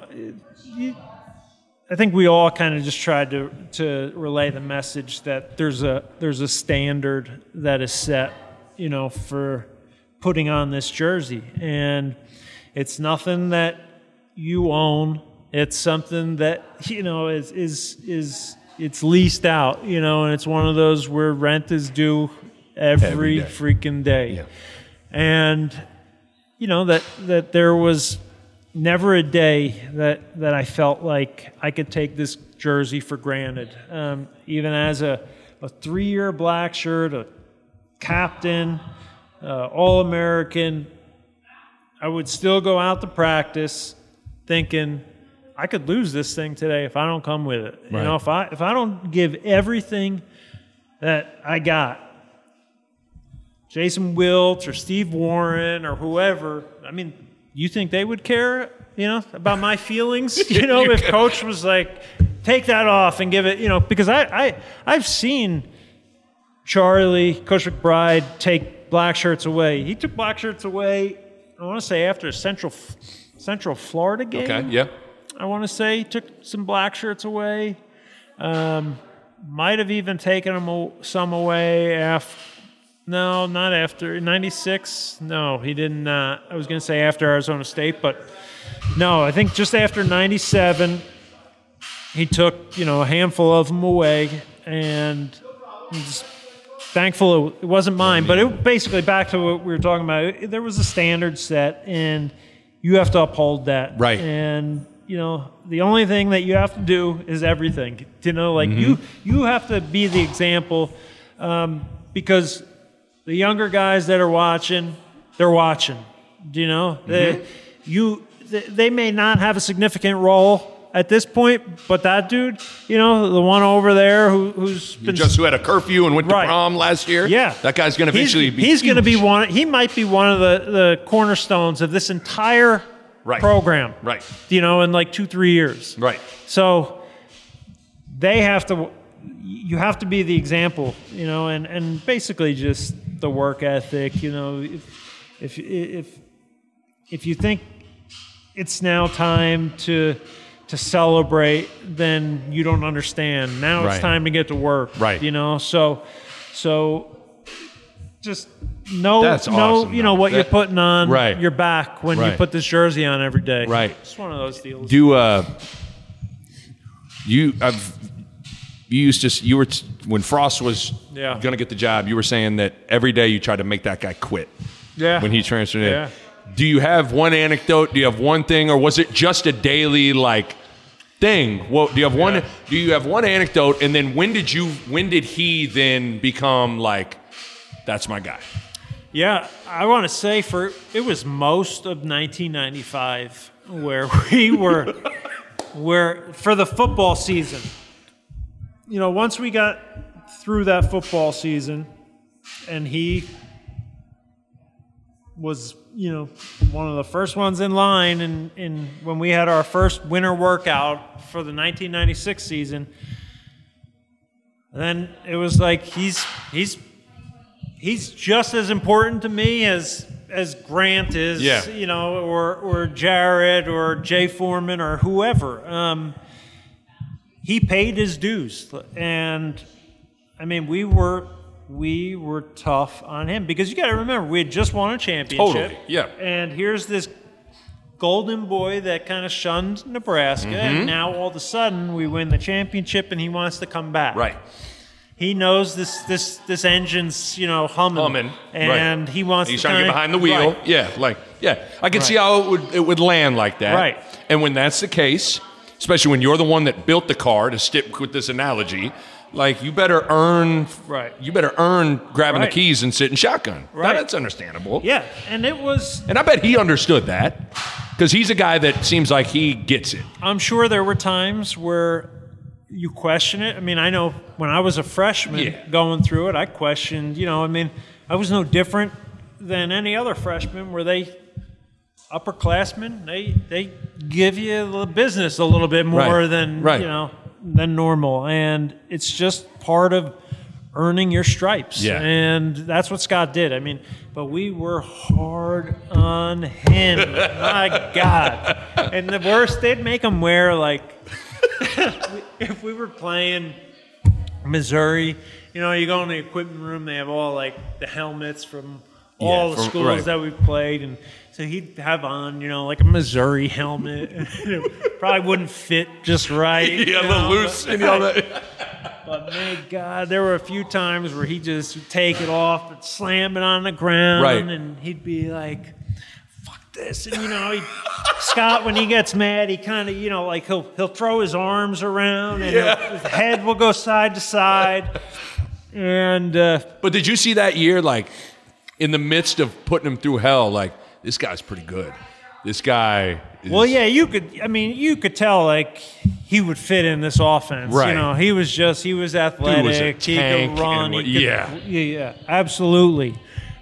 I think we all kind of just tried to relay the message that there's a standard that is set, for putting on this jersey, and it's nothing that you own. It's something that is it's leased out, and it's one of those where rent is due every day. Freaking day, yeah. And that there was never a day that I felt like I could take this jersey for granted. Even as a 3-year black shirt, a captain, All-American, I would still go out to practice thinking I could lose this thing today if I don't come with it. Right. If I don't give everything that I got, Jason Wilt or Steve Warren or whoever, I mean, you think they would care, about my feelings? If Coach was like, take that off and give it, because I've seen Coach McBride take black shirts away. He took black shirts away, I want to say after a Central Florida game. Okay, yeah. I want to say he took some black shirts away. Might have even taken some away after. No, not after 96. No, he didn't. I was going to say after Arizona State, but no, I think just after 97, he took a handful of them away, and I'm just thankful it wasn't mine. But it basically, back to what we were talking about, there was a standard set, and you have to uphold that. Right. And the only thing that you have to do is everything. You have to be the example, because the younger guys that are watching, they're watching. They may not have a significant role at this point, but that dude, the one over there who had a curfew and went to prom last year. Yeah, that guy's going to eventually be. He's going to be one. He might be one of the cornerstones of this entire program. Right. In like 2-3 years. Right. So they have to. You have to be the example, and basically just the work ethic. If you think it's now time to celebrate, then you don't understand. Now it's time to get to work. Right. So just know awesome, what you're putting on your back when you put this jersey on every day. Right. It's one of those deals. When Frost was going to get the job, you were saying that every day you tried to make that guy quit. Yeah. When he transferred in. Do you have one anecdote? Do you have one thing, or was it just a daily thing? Well, do you have one? Do you have one anecdote, and then when did he then become that's my guy? Yeah, I want to say it was most of 1995 where we were for the football season. Once we got through that football season, and he was, one of the first ones in line, and when we had our first winter workout for the 1996 season, then it was like he's he's just as important to me as Grant is, Yeah. you know, or Jared or Jay Foreman or whoever. He paid his dues, and I mean, we were tough on him because you got to remember we had just won a championship. Totally, yeah. And here's this golden boy that kind of shunned Nebraska, and now all of a sudden we win the championship, and he wants to come back. Right. He knows this engine's, you know, humming, and he wants. He's trying to get behind the wheel. Right. Yeah, I can see how it would land like that. Right. And when that's the case, especially when you're the one that built the car, to stick with this analogy, like you better earn. Right. You better earn grabbing the keys and sitting shotgun. Right. That's understandable. Yeah, and it was. And I bet he understood that because he's a guy that seems like he gets it. I'm sure there were times where you question it. I mean, I know when I was a freshman going through it, I questioned, you know, I mean, I was no different than any other freshman where upperclassmen, they give you the business a little bit more than, you know, than normal. And it's just part of earning your stripes. Yeah. And that's what Scott did. I mean, but we were hard on him. My God. And the worst, they'd make him wear like, if we were playing Missouri, you know, you go in the equipment room, they have all like the helmets from all the schools that we've played, and so he'd have on, you know, like a Missouri helmet. It probably wouldn't fit just right. Yeah, a little loose and all that. But my God, there were a few times where he'd just take it off and slam it on the ground, and he'd be like, this, and you know, Scott, when he gets mad, he kind of, you know, like he'll throw his arms around, and his head will go side to side. And but did you see that year, like in the midst of putting him through hell, like this guy's pretty good. This guy. Well, yeah, you could tell like he would fit in this offense. Right. You know, he was athletic. He could run. Yeah, absolutely.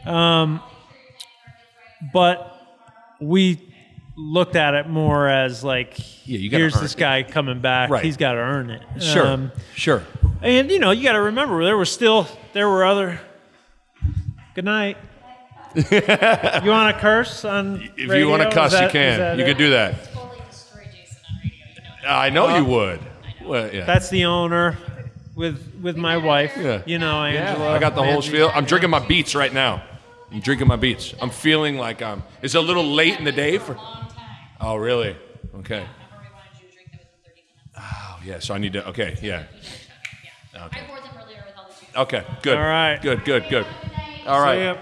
But we looked at it more as like, here's this guy coming back. Right. He's got to earn it. Sure. And, you know, you got to remember, there were other. Good night. You want to curse on If radio? you want to cuss, you can. You could do that. Totally destroy Jason on radio. You know. I know you would. Well, yeah. That's the owner with my wife. Yeah. You know, Angela. I got the whole spiel. I'm drinking my Beats right now. I'm feeling like it's a little late in the day for. Oh, really? Okay. Oh, yeah. So I need to. Okay. Yeah. Okay. I poured them earlier with all the juice. Okay. Good. All right. Good. All right.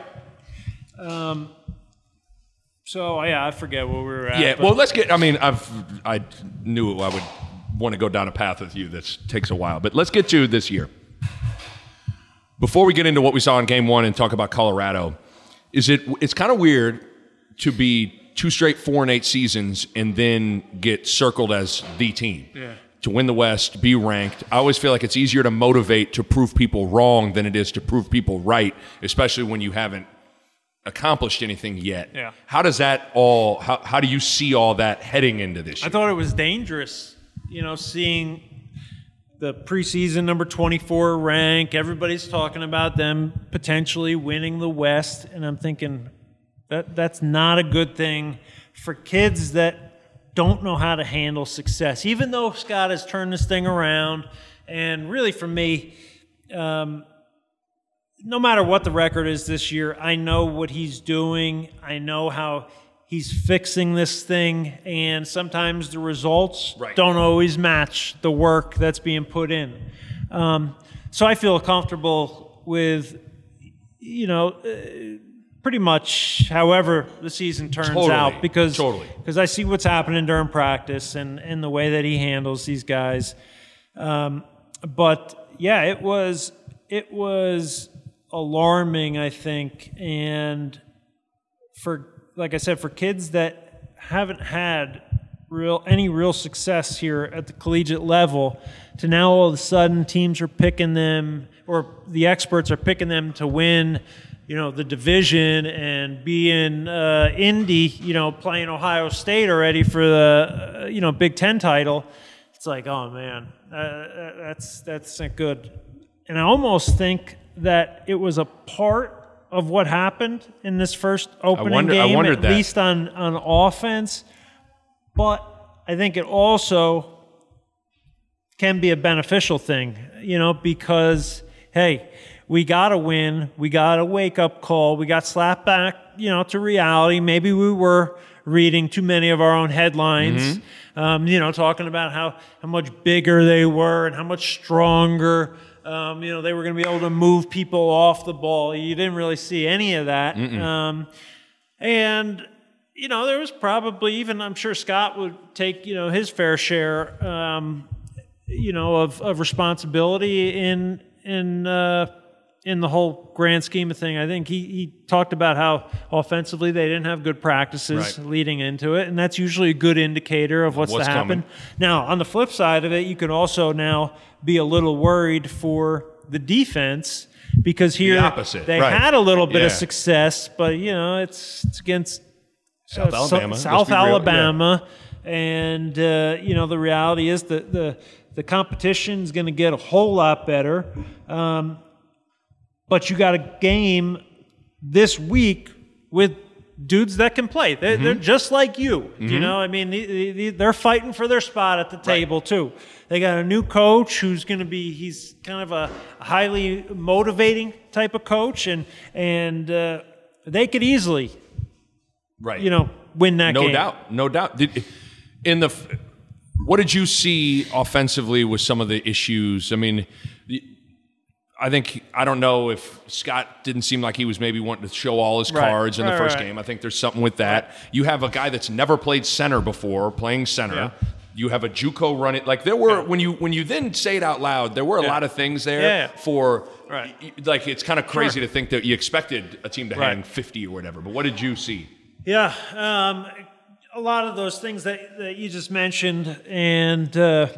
So yeah, I forget where we were at. Yeah. Well, let's get. I mean, I knew I would want to go down a path with you that takes a while, but let's get to this year. Before we get into what we saw in Game 1 and talk about Colorado, it's kind of weird to be 2 straight 4-8 seasons and then get circled as the team. Yeah. To win the West, be ranked. I always feel like it's easier to motivate to prove people wrong than it is to prove people right, especially when you haven't accomplished anything yet. Yeah. How does that all, how do you see all that heading into this year? I thought it was dangerous, you know, seeing the preseason number 24 rank. Everybody's talking about them potentially winning the West, and I'm thinking that's not a good thing for kids that don't know how to handle success. Even though Scott has turned this thing around, and really for me, no matter what the record is this year, I know what he's doing. I know how he's fixing this thing, and sometimes the results don't always match the work that's being put in. So I feel comfortable with, you know, pretty much however the season turns out, because I see what's happening during practice and the way that he handles these guys. But yeah, it was alarming, I think, and like I said, for kids that haven't had any real success here at the collegiate level, to now all of a sudden teams are picking them, or the experts are picking them to win, you know, the division and be in Indy, you know, playing Ohio State already for the Big Ten title. It's like, oh man, that's not good. And I almost think that it was a part of what happened in this first opening game, at least on offense. But I think it also can be a beneficial thing, because, hey, we got to win. We got a wake-up call. We got slapped back, to reality. Maybe we were reading too many of our own headlines, talking about how much bigger they were and how much stronger, they were going to be able to move people off the ball. You didn't really see any of that. And, there was probably even, I'm sure Scott would take, his fair share, of responsibility in the whole grand scheme of thing. I think he talked about how offensively they didn't have good practices leading into it, and that's usually a good indicator of what's to happen. Now, on the flip side of it, you can also now be a little worried for the defense, because here they had a little bit of success, but it's against South Alabama, and the reality is that the competition is going to get a whole lot better. But you got a game this week with dudes that can play. They're just like you. They're fighting for their spot at the table too. They got a new coach who's going to be, he's kind of a highly motivating type of coach, and they could easily, win that game. No doubt. What did you see offensively with some of the issues? I mean, I don't know if Scott didn't seem like he was maybe wanting to show all his cards in the first game. I think there's something with that. You have a guy that's never played center before playing center. Yeah. You have a JUCO running. Like there were when you then say it out loud, there were a lot of things there for like it's kind of crazy to think that you expected a team to hang 50 or whatever. But what did you see? Yeah, a lot of those things that you just mentioned, and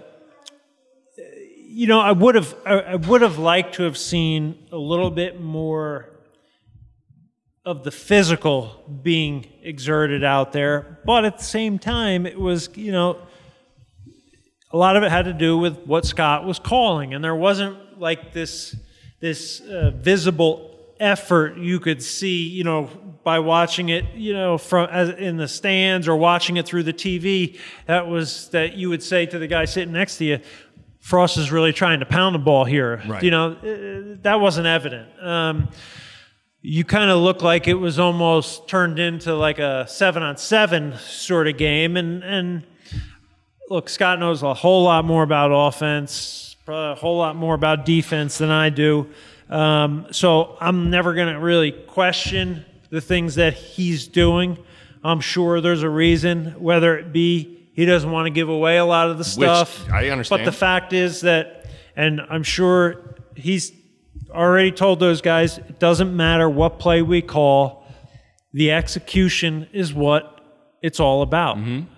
I would have liked to have seen a little bit more of the physical being exerted out there, but at the same time, it was a lot of it had to do with what Scott was calling, and there wasn't like this visible effort you could see, by watching it, from in the stands or watching it through the TV. That you would say to the guy sitting next to you, Frost is really trying to pound the ball here. Right. That wasn't evident. You kind of looked like it was almost turned into like a 7-on-7 sort of game. And look, Scott knows a whole lot more about offense, probably a whole lot more about defense than I do. So I'm never going to really question the things that he's doing. I'm sure there's a reason, whether it be he doesn't want to give away a lot of the stuff. Which I understand. But the fact is that, and I'm sure he's already told those guys, it doesn't matter what play we call, the execution is what it's all about.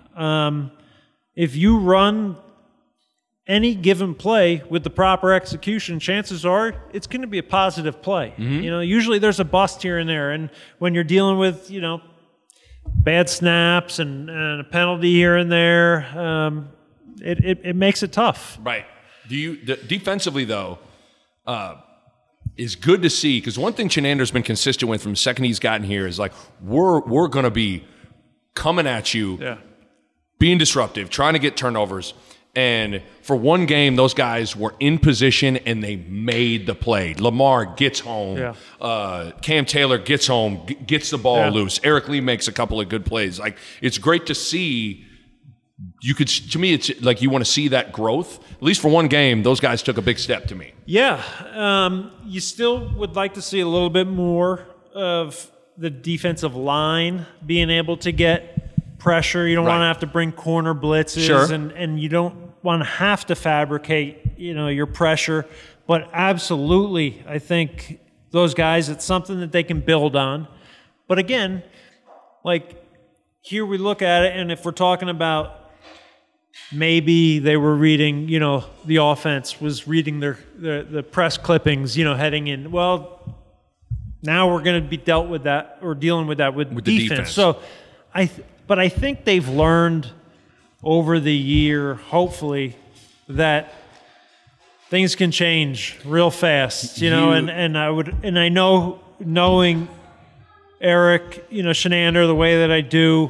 If you run any given play with the proper execution, chances are it's going to be a positive play. Usually there's a bust here and there, and when you're dealing with, bad snaps and a penalty here and there, it makes it tough. Right. Defensively, though, is good to see, because one thing Chinander's been consistent with from the second he's gotten here is like, we're going to be coming at you, being disruptive, trying to get turnovers. And for one game, those guys were in position and they made the play. Lamar gets home. Cam Taylor gets home, gets the ball loose. Eric Lee makes a couple of good plays. Like, it's great to see. To me, it's like you want to see that growth. At least for one game, those guys took a big step to me. Yeah. You still would like to see a little bit more of the defensive line being able to get pressure. You don't want to have to bring corner blitzes, and you don't want to have to fabricate, your pressure. But absolutely, I think those guys, it's something that they can build on. But again, like here we look at it, and if we're talking about maybe they were reading, the offense was reading the press clippings, heading in. Well, now we're going to be dealing with that with the defense. So but I think they've learned over the year, hopefully, that things can change real fast, and I know knowing Eric, Shenander the way that I do,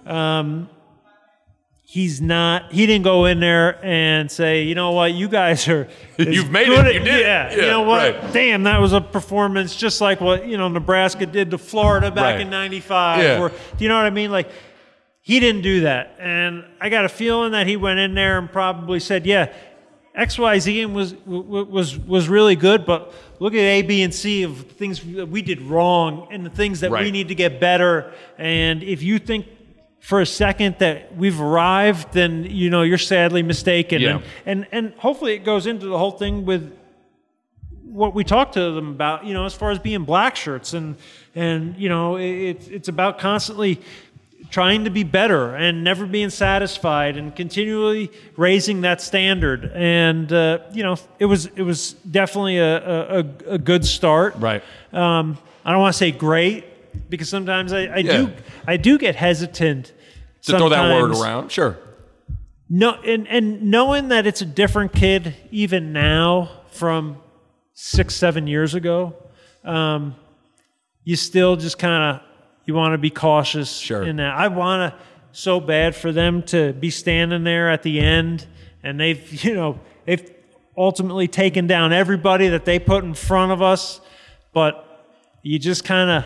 he didn't go in there and say, you know what, you guys are. You've made it. You did. Yeah. You know what? Right. Damn, that was a performance just like what, Nebraska did to Florida back in 95. Yeah. Or, do you know what I mean? Like, he didn't do that. And I got a feeling that he went in there and probably said, yeah, XYZ was really good, but look at A, B, and C of things that we did wrong and the things that we need to get better. And if you think for a second that we've arrived, then you're sadly mistaken. Yeah. And hopefully it goes into the whole thing with what we talked to them about, as far as being black shirts and it's about constantly trying to be better and never being satisfied and continually raising that standard. And it was definitely a good start. Right. I don't want to say great, because sometimes I do get hesitant to throw that word around. Sure. No, and knowing that it's a different kid even now from 6-7 years ago, you still just kind of you want to be cautious in that. I want to so bad for them to be standing there at the end, and they've ultimately taken down everybody that they put in front of us, but you just want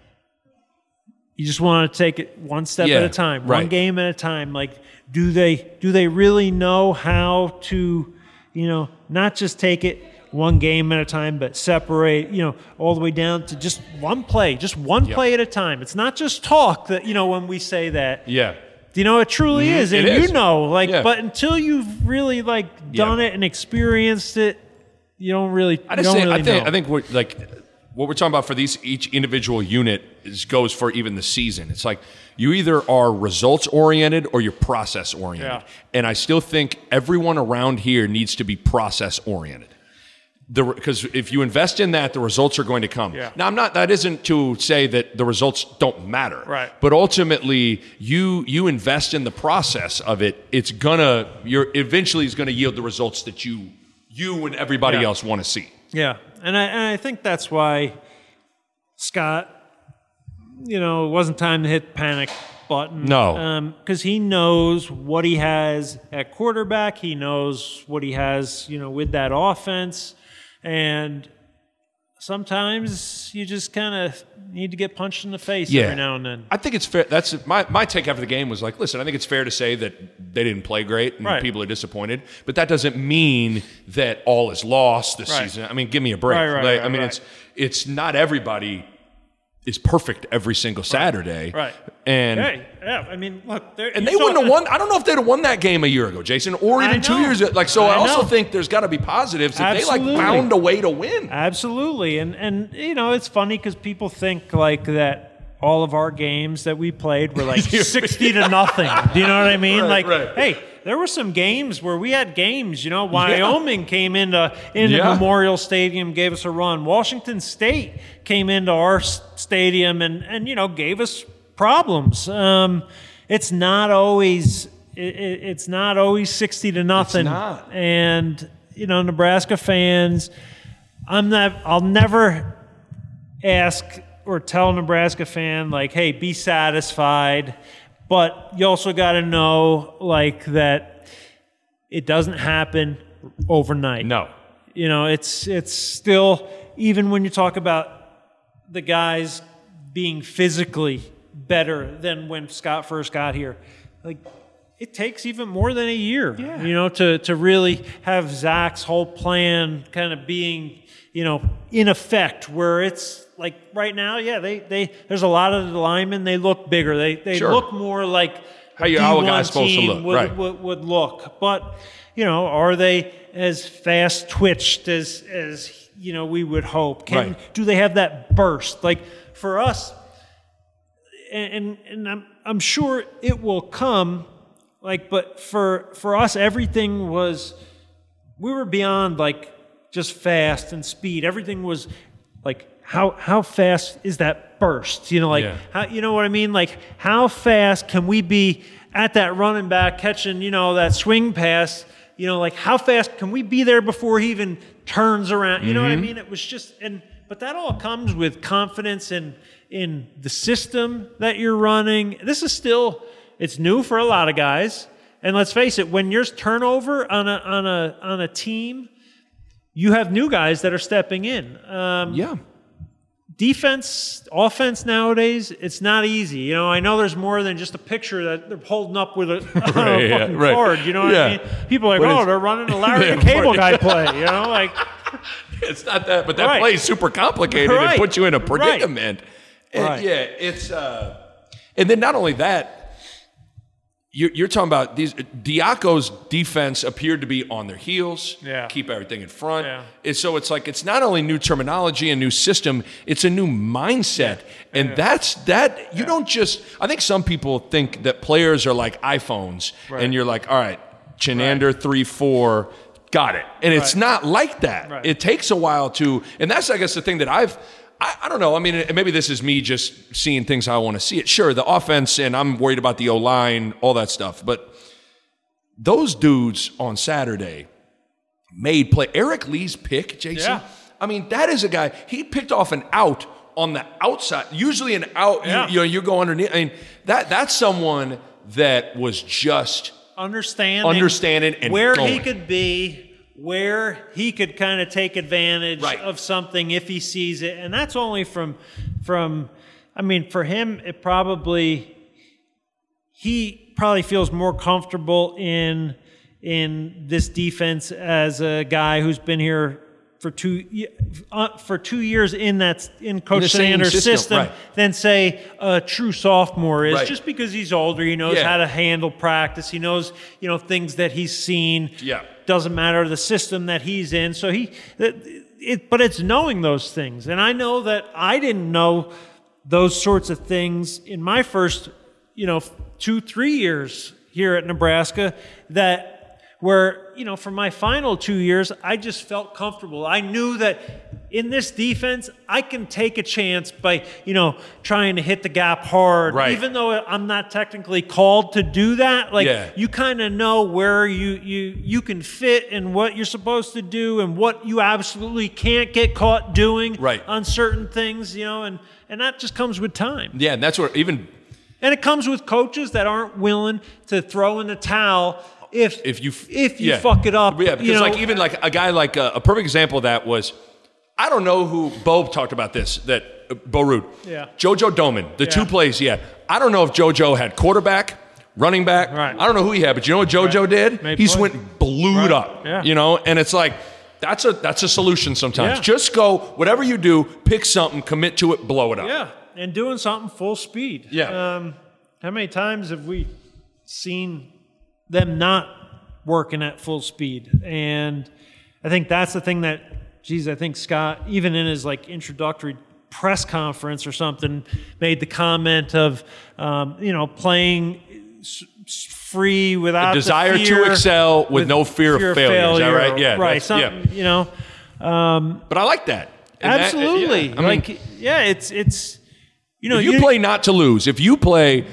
to take it one step at a time, one game at a time. Like, do they really know how to, not just take it one game at a time, but separate, all the way down to just one play at a time. It's not just talk that, when we say that. Yeah. It truly is. And it is. But until you've really done it and experienced it, you don't really know. I think what we're talking about for each individual unit goes for even the season. It's like you either are results oriented or you're process oriented. Yeah. And I still think everyone around here needs to be process oriented. Because if you invest in that, the results are going to come. Yeah. Now, that isn't to say that the results don't matter. Right. But ultimately, you invest in the process of it. Eventually is going to yield the results that you and everybody else want to see. Yeah, and I think that's why Scott, it wasn't time to hit the panic button. No. Because he knows what he has at quarterback. He knows what he has, with that offense. And sometimes you just kind of need to get punched in the face every now and then. I think it's fair. That's my take after the game was like, listen, I think it's fair to say that they didn't play great and people are disappointed, but that doesn't mean that all is lost this season. I mean, give me a break. It's not everybody is perfect every single Saturday. Right. And I mean, look, and they wouldn't have won. I don't know if they'd have won that game a year ago, Jason, or even 2 years ago. I also think there's got to be positives that they found a way to win. Absolutely. And it's funny because people think that all of our games that we played were 60 to nothing. Do you know what I mean? Hey, there were some games where we had games. Wyoming came into Memorial Stadium, gave us a run. Washington State came into our stadium and gave us problems. It's not always 60 to nothing. It's not. And Nebraska fans, I'll never ask or tell a Nebraska fan hey, be satisfied. But you also got to know that it doesn't happen overnight. No. It's still, even when you talk about the guys being physically better than when Scott first got here, it takes even more than a year, to really have Zach's whole plan kind of being, in effect, where it's right now, there's a lot of the linemen, they look bigger. They look more like how a guy's supposed to look, would look. But, are they as fast twitched as we would hope? Do they have that burst? For us, and I'm sure it will come, but for us, everything was, we were beyond just fast and speed. Everything was how fast is that burst? How, you know what I mean? How fast can we be at that running back catching, that swing pass? How fast can we be there before he even turns around? You know what I mean? It was just, But that all comes with confidence in the system that you're running. This is still, it's new for a lot of guys. And let's face it, when there's turnover on a team, you have new guys that are stepping in. Defense, offense nowadays, it's not easy. I know there's more than just a picture that they're holding up with a fucking card. You know what I mean? People are like, they're running a Larry the Cable Guy play. It's not that, but that play is super complicated and puts you in a predicament. And it's and then not only that. You're talking about these. Diaco's defense appeared to be on their heels, keep everything in front. And so it's like it's not only new terminology and new system, it's a new mindset. And that's that. You don't just. I think some people think that players are like iPhones, and you're like, all right, Chenander 3-4, got it. And it's not like that. It takes a while to. And that's, I guess, the thing that I don't know. I mean, maybe this is me just seeing things how I want to see it. Sure, the offense, and I'm worried about the O-line, all that stuff. But those dudes on Saturday made play. Eric Lee's pick, Jason. I mean, that is a guy. He picked off an out on the outside. Usually an out, you go underneath. I mean, that's someone that was just understanding and where going. He could be. Where he could kind of take advantage of something if he sees it. And that's only from I mean, for him, he probably feels more comfortable in this defense as a guy who's been here for 2 years in Coach Sanders' system than, say, a true sophomore is. Just because he's older, he knows how to handle practice. He knows, things that he's seen. Doesn't matter the system that he's in. So but it's knowing those things. And I know that I didn't know those sorts of things in my first, 2-3 years here at Nebraska where, for my final 2 years, I just felt comfortable. I knew that in this defense, I can take a chance by, trying to hit the gap hard. Even though I'm not technically called to do that, you kind of know where you can fit and what you're supposed to do and what you absolutely can't get caught doing on certain things, and that just comes with time. Yeah, and that's where even... And it comes with coaches that aren't willing to throw in the towel if you fuck it up. Yeah, because even a guy like a perfect example of that was, I don't know who, Bo talked about this, Bo Root. JoJo Domann, the two plays he had. I don't know if JoJo had quarterback, running back. I don't know who he had, but you know what JoJo did? He went and blew it up. And it's like, that's a solution sometimes. Just go, whatever you do, pick something, commit to it, blow it up. And doing something full speed. How many times have we seen them not working at full speed? And I think that's the thing that, I think Scott, even in his introductory press conference or something, made the comment of, playing free without a desire the fear, to excel with no fear of failure. Is that right? Yeah. Right. Something, but I like that. Absolutely. It's if you play not to lose, if you play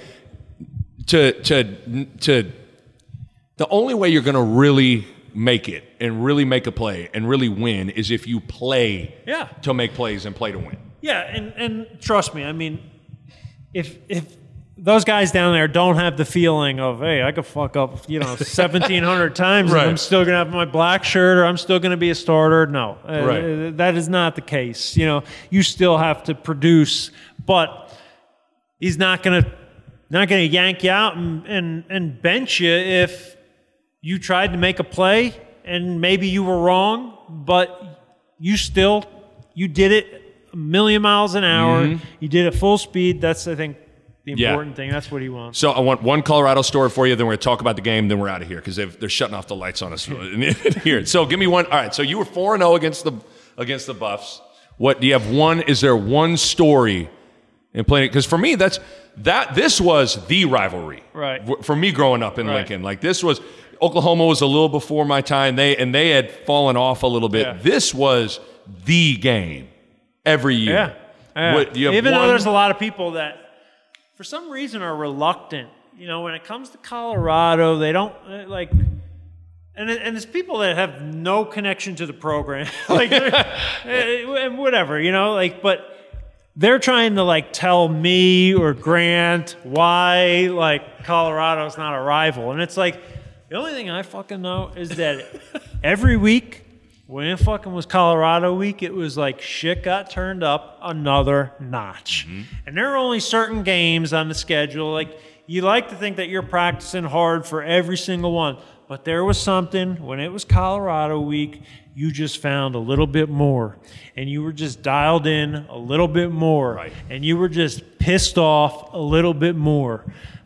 to the only way you're going to really make it and really make a play and really win is if you play to make plays and play to win. And trust me, I mean, if those guys down there don't have the feeling of, hey, I could fuck up, 1,700 times and I'm still going to have my black shirt or I'm still going to be a starter. No, that is not the case. You still have to produce, but he's not going to yank you out and bench you if you tried to make a play and maybe you were wrong, but you did it a million miles an hour. You did it full speed. That's, I think, the important thing. That's what he wants. So I want one Colorado story for you, then we're going to talk about the game, then we're out of here because they're shutting off the lights on us here. So give me one. All right, so you were 4-0 against the Buffs. What do you have? Is there one story in playing it? Because for me, this was the rivalry. For me growing up in Lincoln. This was, Oklahoma was a little before my time. They had fallen off a little bit. This was the game every year. Even though there's a lot of people that for some reason are reluctant. When it comes to Colorado, they don't And it's people that have no connection to the program, like, and whatever, like, but they're trying to like tell me or Grant why like Colorado's not a rival, and it's like the only thing I fucking know is that every week when it fucking was Colorado week, it was like shit got turned up another notch, and there are only certain games on the schedule. Like you like to think that you're practicing hard for every single one. But there was something, when it was Colorado week, you just found a little bit more. And you were just dialed in a little bit more. Right. And you were just pissed off a little bit more.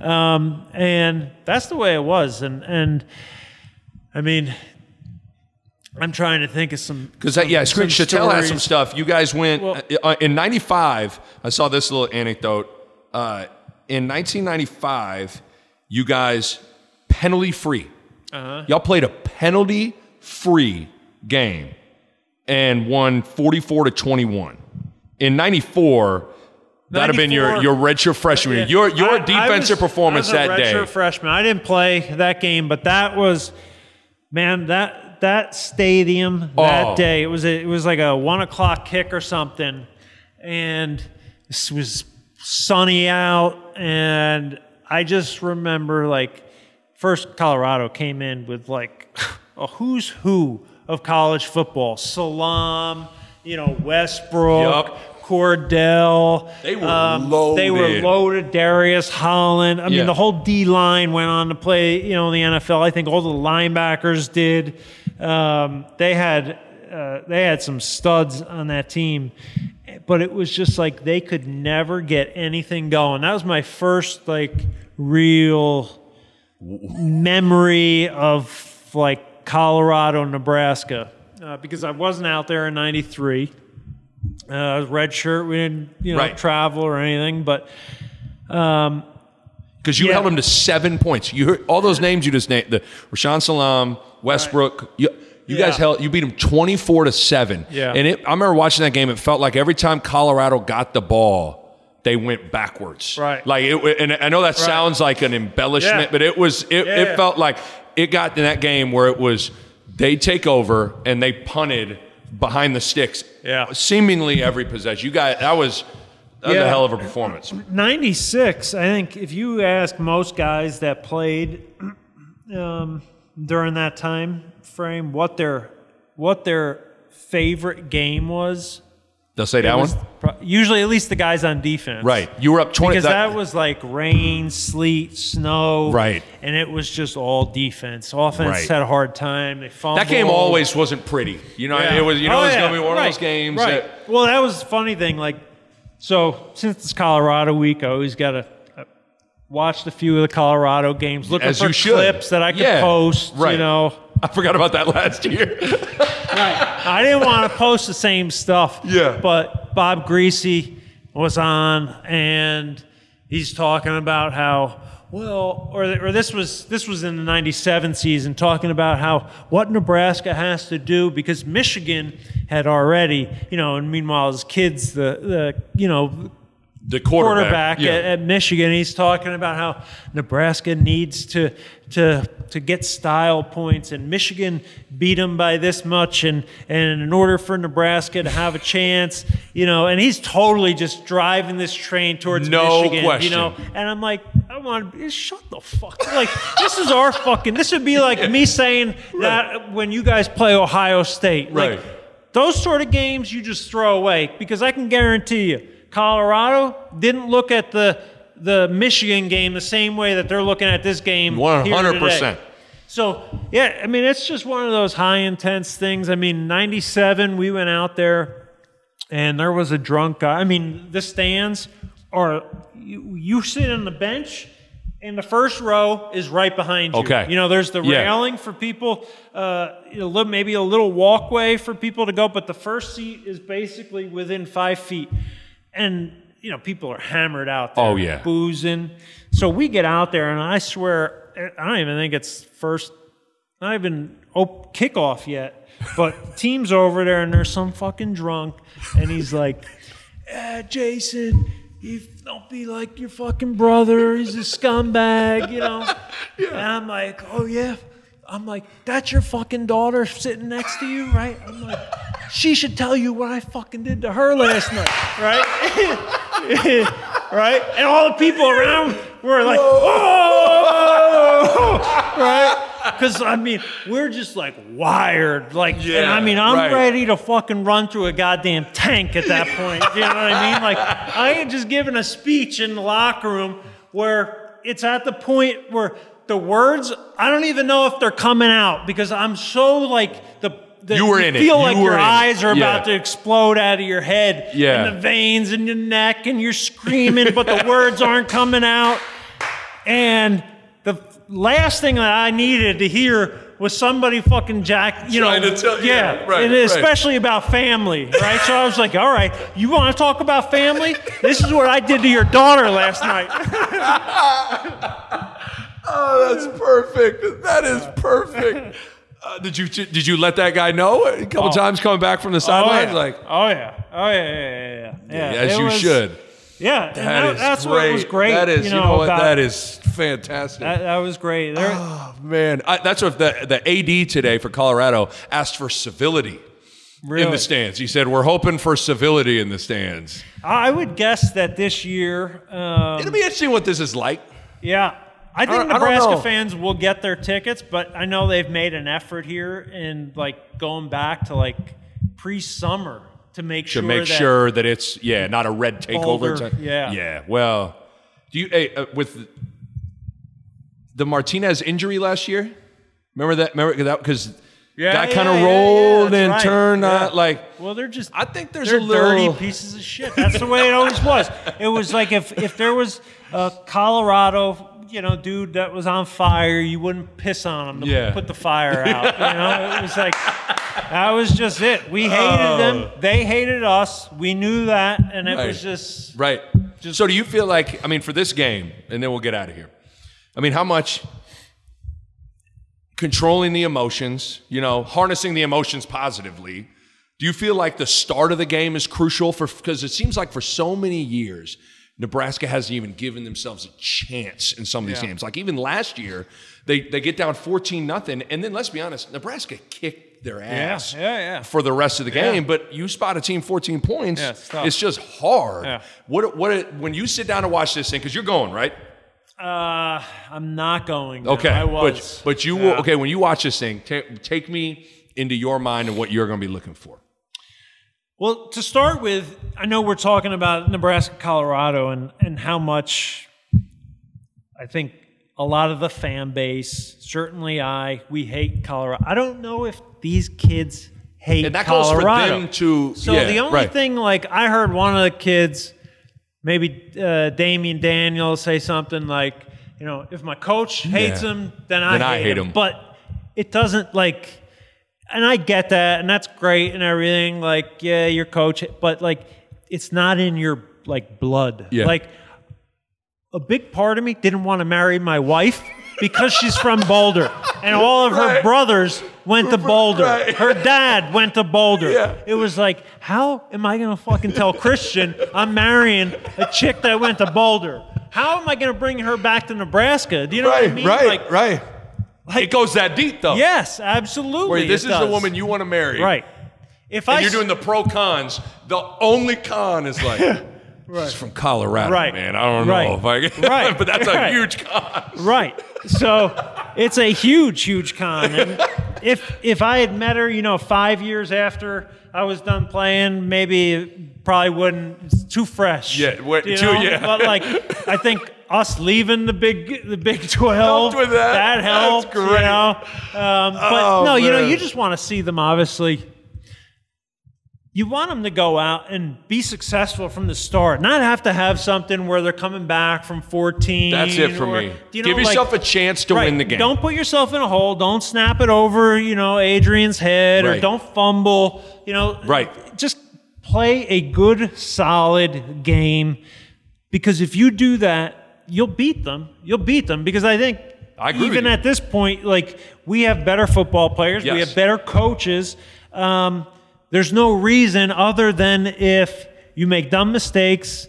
And that's the way it was. And I mean, I'm trying to think of some. Because, Chattel had some stuff. You guys went, in 95, I saw this little anecdote. In 1995, you guys penalty-free. Y'all played a penalty-free game and won 44-21. In 94, that'd have been your redshirt freshman year. Your defensive performance that day. I was a redshirt freshman. I didn't play that game, but that was, man, that stadium that day. It was like a 1 o'clock kick or something, and this was sunny out, and I just remember like. First, Colorado came in with like a who's who of college football. Salam, Westbrook, Cordell. They were loaded. Darius Holland. I mean, the whole D line went on to play, in the NFL. I think all the linebackers did. They had some studs on that team, but it was just like they could never get anything going. That was my first like real memory of like Colorado, Nebraska, because I wasn't out there in '93. I was redshirt. We didn't, travel or anything, but because you held them to 7 points. You heard all those names you just named: the Rashaan Salam, Westbrook. Right. You guys you beat them 24-7. Yeah, and I remember watching that game. It felt like every time Colorado got the ball, they went backwards. Right. Like and I know that sounds like an embellishment, but it felt like it got in that game where it was they take over and they punted behind the sticks. Yeah. Seemingly every possession. You guys, that was a hell of a performance. 96, I think if you ask most guys that played during that time frame what their favorite game was, they'll say that one? Usually at least the guys on defense. Right. You were up 20. Because that was like rain, sleet, snow. Right. And it was just all defense. Offense had a hard time. They fumbled. That game always wasn't pretty. It was it was going to be one of those games. Right. Well, that was the funny thing. Like, so since it's Colorado week, I always got to watch a few of the Colorado games, looking for clips that I could post, Right. I forgot about that last year. Right. I didn't want to post the same stuff. Yeah. But Bob Greasy was on, and he's talking about how, or this was in the 97 season, talking about how what Nebraska has to do, because Michigan had already, and meanwhile his kids, the quarterback at Michigan, he's talking about how Nebraska needs to get style points, and Michigan beat them by this much, and in order for Nebraska to have a chance, and he's totally just driving this train towards Michigan, question. And I'm like, I want to shut the fuck up. Like, this would be like me saying that when you guys play Ohio State. Right. Like, those sort of games you just throw away, because I can guarantee you, Colorado didn't look at the Michigan game the same way that they're looking at this game 100%. So, it's just one of those high intense things. 97, we went out there and there was a drunk guy. The stands are, you sit on the bench and the first row is right behind you. Okay. There's the railing for people, maybe a little walkway for people to go, but the first seat is basically within 5 feet. And, people are hammered out there. Oh, yeah. Boozing. So we get out there, and I swear, I don't even think it's not even kickoff yet. But team's over there, and there's some fucking drunk, and he's like, Jason, don't be like your fucking brother. He's a scumbag, And I'm like, oh, yeah. I'm like, that's your fucking daughter sitting next to you, right? I'm like, she should tell you what I fucking did to her last night, right? Right? And all the people around were like, whoa, right? Because, I mean, we're just like wired. Like, and I mean, I'm ready to fucking run through a goddamn tank at that point. You know what I mean? Like, I had just given a speech in the locker room where it's at the point where the words, I don't even know if they're coming out because I'm so like, you were in it. Feel like your eyes are about to explode out of your head. Yeah. And the veins in your neck and you're screaming, but the words aren't coming out. And the last thing that I needed to hear was somebody fucking trying to tell, right, and especially about family, right? So I was like, all right, you want to talk about family? This is what I did to your daughter last night. Oh, that's perfect. That is perfect. Did you let that guy know a couple times coming back from the sidelines? As you should. Yeah, that's what was great. That is, that is fantastic. That was great. Oh man, that's what the AD today for Colorado asked for civility in the stands. He said, "We're hoping for civility in the stands." I would guess that this year, it'll be interesting what this is like. Yeah. I think Nebraska fans will get their tickets, but I know they've made an effort here in like going back to like pre-summer to make sure that it's not a red takeover. Yeah. Well, do you with the Martinez injury last year? Remember that because guy kind of rolled and turned well, they're just I think there's they're a little dirty pieces of shit. That's the way it always was. It was like if there was a Colorado dude that was on fire, you wouldn't piss on him to put the fire out. It was like, that was just it. We hated them. They hated us. We knew that. And it was just... Right. So do you feel like, for this game, and then we'll get out of here. how much controlling the emotions, harnessing the emotions positively, do you feel like the start of the game is crucial because it seems like for so many years, Nebraska hasn't even given themselves a chance in some of these games. Like even last year, they get down 14-0, and then let's be honest, Nebraska kicked their ass for the rest of the game. But you spot a team 14 points, it's just hard. Yeah. What when you sit down and watch this thing, because you're going, right? I'm not going. Okay, I was. But you will. Okay, when you watch this thing, take me into your mind and what you're going to be looking for. Well, to start with, I know we're talking about Nebraska, Colorado, and how much I think a lot of the fan base, certainly we hate Colorado. I don't know if these kids hate and that Colorado. Goes for them too. So the only thing, like I heard one of the kids, maybe Damian Daniels, say something like, if my coach hates him, then I hate him. But it doesn't like... And I get that, and that's great and everything. Like, your coach, but like, it's not in your like blood. Yeah. Like, a big part of me didn't want to marry my wife because she's from Boulder, and all of her brothers went to Boulder. Right. Her dad went to Boulder. Yeah. It was like, how am I going to fucking tell Christian I'm marrying a chick that went to Boulder? How am I going to bring her back to Nebraska? Do you know what I mean? Right. It goes that deep, though. Yes, absolutely. Where this is the woman you want to marry. Right. You're doing the pro cons. The only con is like, she's from Colorado, man. I don't know if I can. Right. But that's a huge con. Right. So it's a huge, huge con. And if I had met her, 5 years after I was done playing, maybe it probably wouldn't. It's too fresh. Yeah. But like, I think us leaving the Big 12 with that helped. That's great. But you just want to see them. Obviously, you want them to go out and be successful from the start, not have to have something where they're coming back from 14. That's it for me. Give yourself a chance to win the game. Don't put yourself in a hole. Don't snap it over, Adrian's head, or don't fumble. Just play a good, solid game, because if you do that, you'll beat them. Because I think even at this point, like, we have better football players. Yes. We have better coaches. There's no reason other than if you make dumb mistakes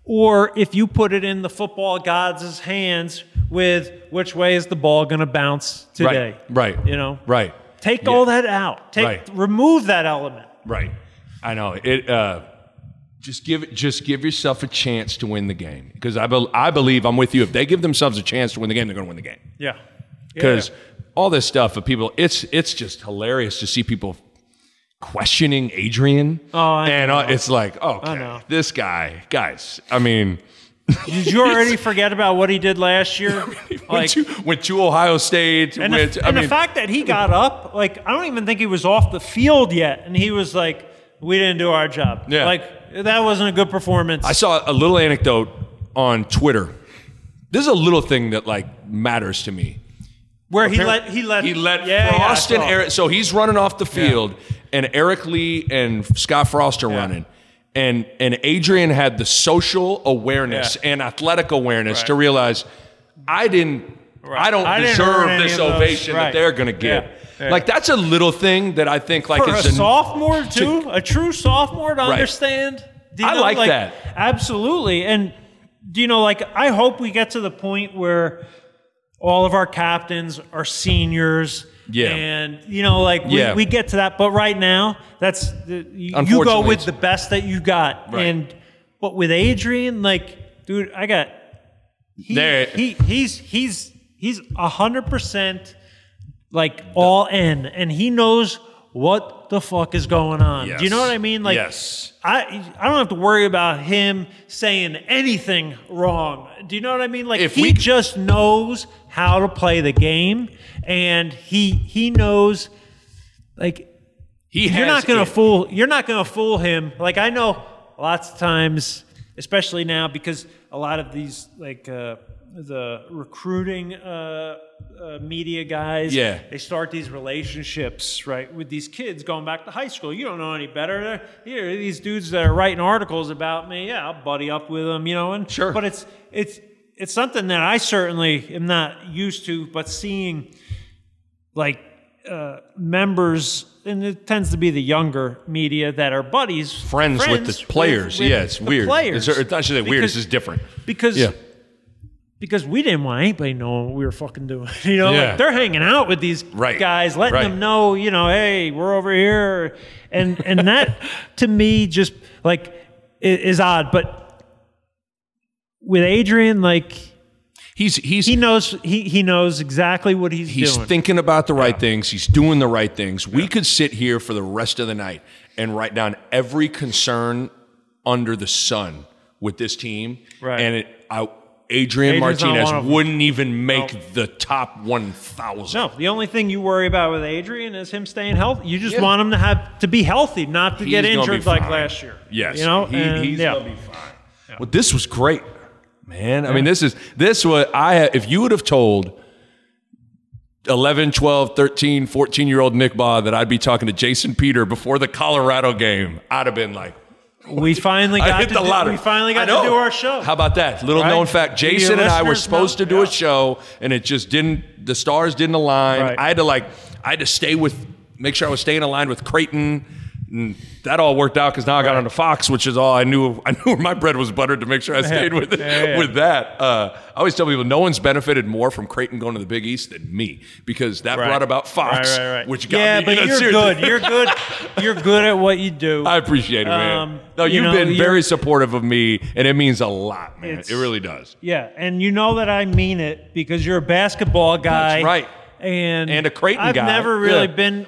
or if you put it in the football gods' hands with which way is the ball going to bounce today. Right. You know? Right. Take all that out. Remove that element. Right. I know. Just give yourself a chance to win the game. Because I believe, I'm with you, if they give themselves a chance to win the game, they're going to win the game. Yeah. Because all this stuff of people, it's just hilarious to see people questioning Adrian. It's like, okay, this guy, guys, I mean... Did you already forget about what he did last year? went to Ohio State. The fact that he got up, I don't even think he was off the field yet, and he was like, we didn't do our job. Yeah. That wasn't a good performance. I saw a little anecdote on Twitter. This is a little thing that matters to me. Where he let Frost and Eric. So he's running off the field, and Eric Lee and Scott Frost are running. And Adrian had the social awareness and athletic awareness to realize I don't deserve this ovation that they're going to give. Yeah. That's a little thing that I think for a sophomore too, a true sophomore to understand. I like that. Absolutely. And I hope we get to the point where all of our captains are seniors. Yeah. And, we get to that. But right now, you go with the best that you got. Right. But with Adrian, dude, he's 100% all in. And he knows what the fuck is going on. Yes. Do you know what I mean? Yes. I don't have to worry about him saying anything wrong. Do you know what I mean? He just knows how to play the game, and he knows you're not going to fool him. I know lots of times, especially now, because a lot of these the recruiting media guys, they start these relationships, right, with these kids going back to high school. You don't know any better. Here, these dudes that are writing articles about me, I'll buddy up with them, and sure. But it's something that I certainly am not used to, but seeing members, and it tends to be the younger media that are buddies, friends with the players. It's weird. Players. It's actually weird. This is different because we didn't want anybody knowing what we were fucking doing. They're hanging out with these guys, letting them know, hey, we're over here. And that, to me, just, is odd. But with Adrian, he knows exactly what he's doing. He's thinking about the right things. He's doing the right things. We could sit here for the rest of the night and write down every concern under the sun with this team. Right. And Adrian Martinez wouldn't even make the top 1,000. No, the only thing you worry about with Adrian is him staying healthy. You just want him to be healthy, not to get injured like last year. Yes, he's going to be fine. Yeah. Well, this was great, man. I mean, this was if you would have told 11, 12, 13, 14-year-old Nick Baugh that I'd be talking to Jason Peter before the Colorado game, I'd have been like, we finally got to do our show. How about that? Little known fact. Jason and I were supposed to do a show, and it just didn't, the stars didn't align. Right. I had to make sure I was staying aligned with Creighton. And that all worked out because now I got on to Fox, which is all I knew. I knew where my bread was buttered to make sure I stayed with that. I always tell people no one's benefited more from Creighton going to the Big East than me because that brought about Fox, which got me. But you're good. You're good. You're good at what you do. I appreciate it, man. No, you've been very supportive of me, and it means a lot, man. It really does. Yeah, and you know that I mean it because you're a basketball guy. That's right. And a Creighton guy. I've never really been,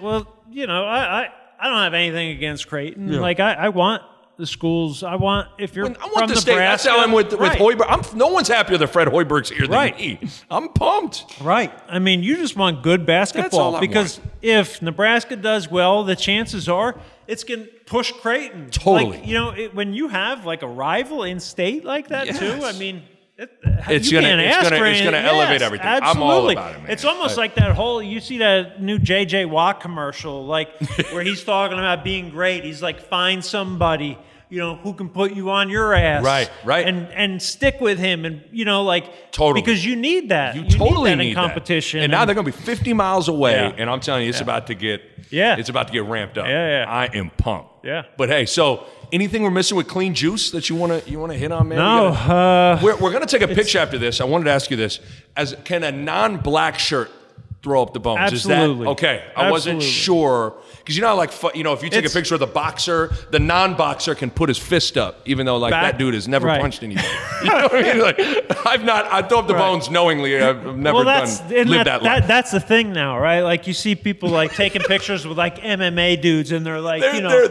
I don't have anything against Creighton. Yeah. I want the schools. if you're I want from the state. That's how I'm with Hoiberg. No one's happier that Fred Hoiberg's here than me. I'm pumped. Right. I mean, you just want good basketball because if Nebraska does well, the chances are it's going to push Creighton. Totally. When you have a rival in state like that too. I mean. It's going to elevate everything. Absolutely. I'm all about it, man. It's almost like that whole, you see that new J.J. Watt commercial, where he's talking about being great. He's like, find somebody, who can put you on your ass. Right. And stick with him and, Totally. because you need that. You totally need that need in competition. And now they're going to be 50 miles away, Yeah. and I'm telling you, it's about to get ramped up. Yeah. I am pumped. Yeah. But hey, so anything we're missing with Clean Juice that you want to hit on, man? No. We're going to take a picture after this. I wanted to ask you this: can a non-black shirt throw up the bones? Absolutely. Is that okay? I wasn't sure because if you take a picture of the boxer, the non-boxer can put his fist up, even though that dude has never punched anybody. You know what I mean? I throw up the bones knowingly. I've never lived that life. That's the thing now, right? Like you see people taking pictures with MMA dudes, and they're like,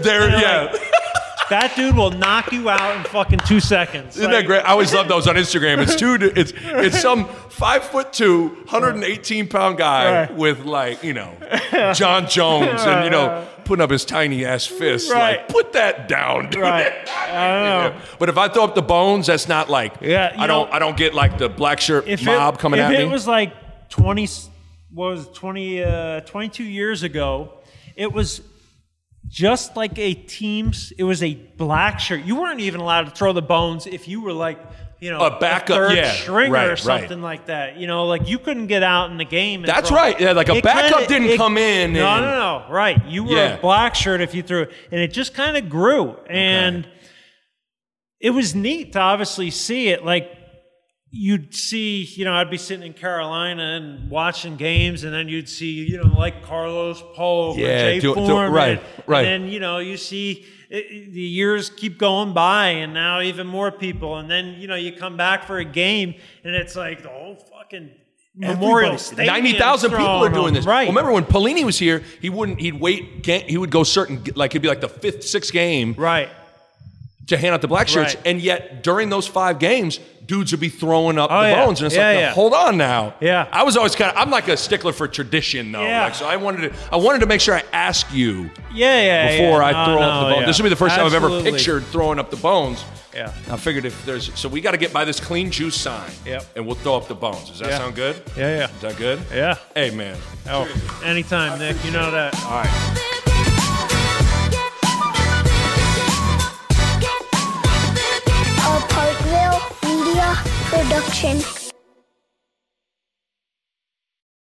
that dude will knock you out in fucking 2 seconds. Isn't that great? I always love those on Instagram. It's some 5'2", 118-pound guy with John Jones and putting up his tiny ass fists. Like, put that down, dude. Right. I don't know. But if I throw up the bones, that's not like I don't get like the black shirt mob coming at me. If it was like 22 years ago, it was just like it was a black shirt. You weren't even allowed to throw the bones if you were a backup, third stringer or something like that. You couldn't get out in the game. That's right. Yeah, like a backup didn't come in. No. Right. You were a black shirt if you threw it. And it just kind of grew. And it was neat to obviously see it. You'd see, I'd be sitting in Carolina and watching games, and then you'd see, Carlos Pope, Jay Foreman, right. And then, you see the years keep going by, and now even more people, and then, you come back for a game, and it's like the whole fucking Memorial Stadium. 90,000 people are doing this. Right. Well, remember when Pelini was here, he would go certain, it'd be like the 5th, 6th game. Right. To hand out the black shirts, and yet during those 5 games, dudes would be throwing up the bones, and it's hold on now. Yeah, I was always I'm like a stickler for tradition, though. Yeah. So I wanted to make sure I ask you. Before I throw up the bones. This will be the first time I've ever pictured throwing up the bones. Yeah. I figured so we got to get by this Clean Juice sign. Yep. And we'll throw up the bones. Does that sound good? Yeah. Is that good? Yeah. Hey, man. Oh, anytime, Nick. You know that. All right.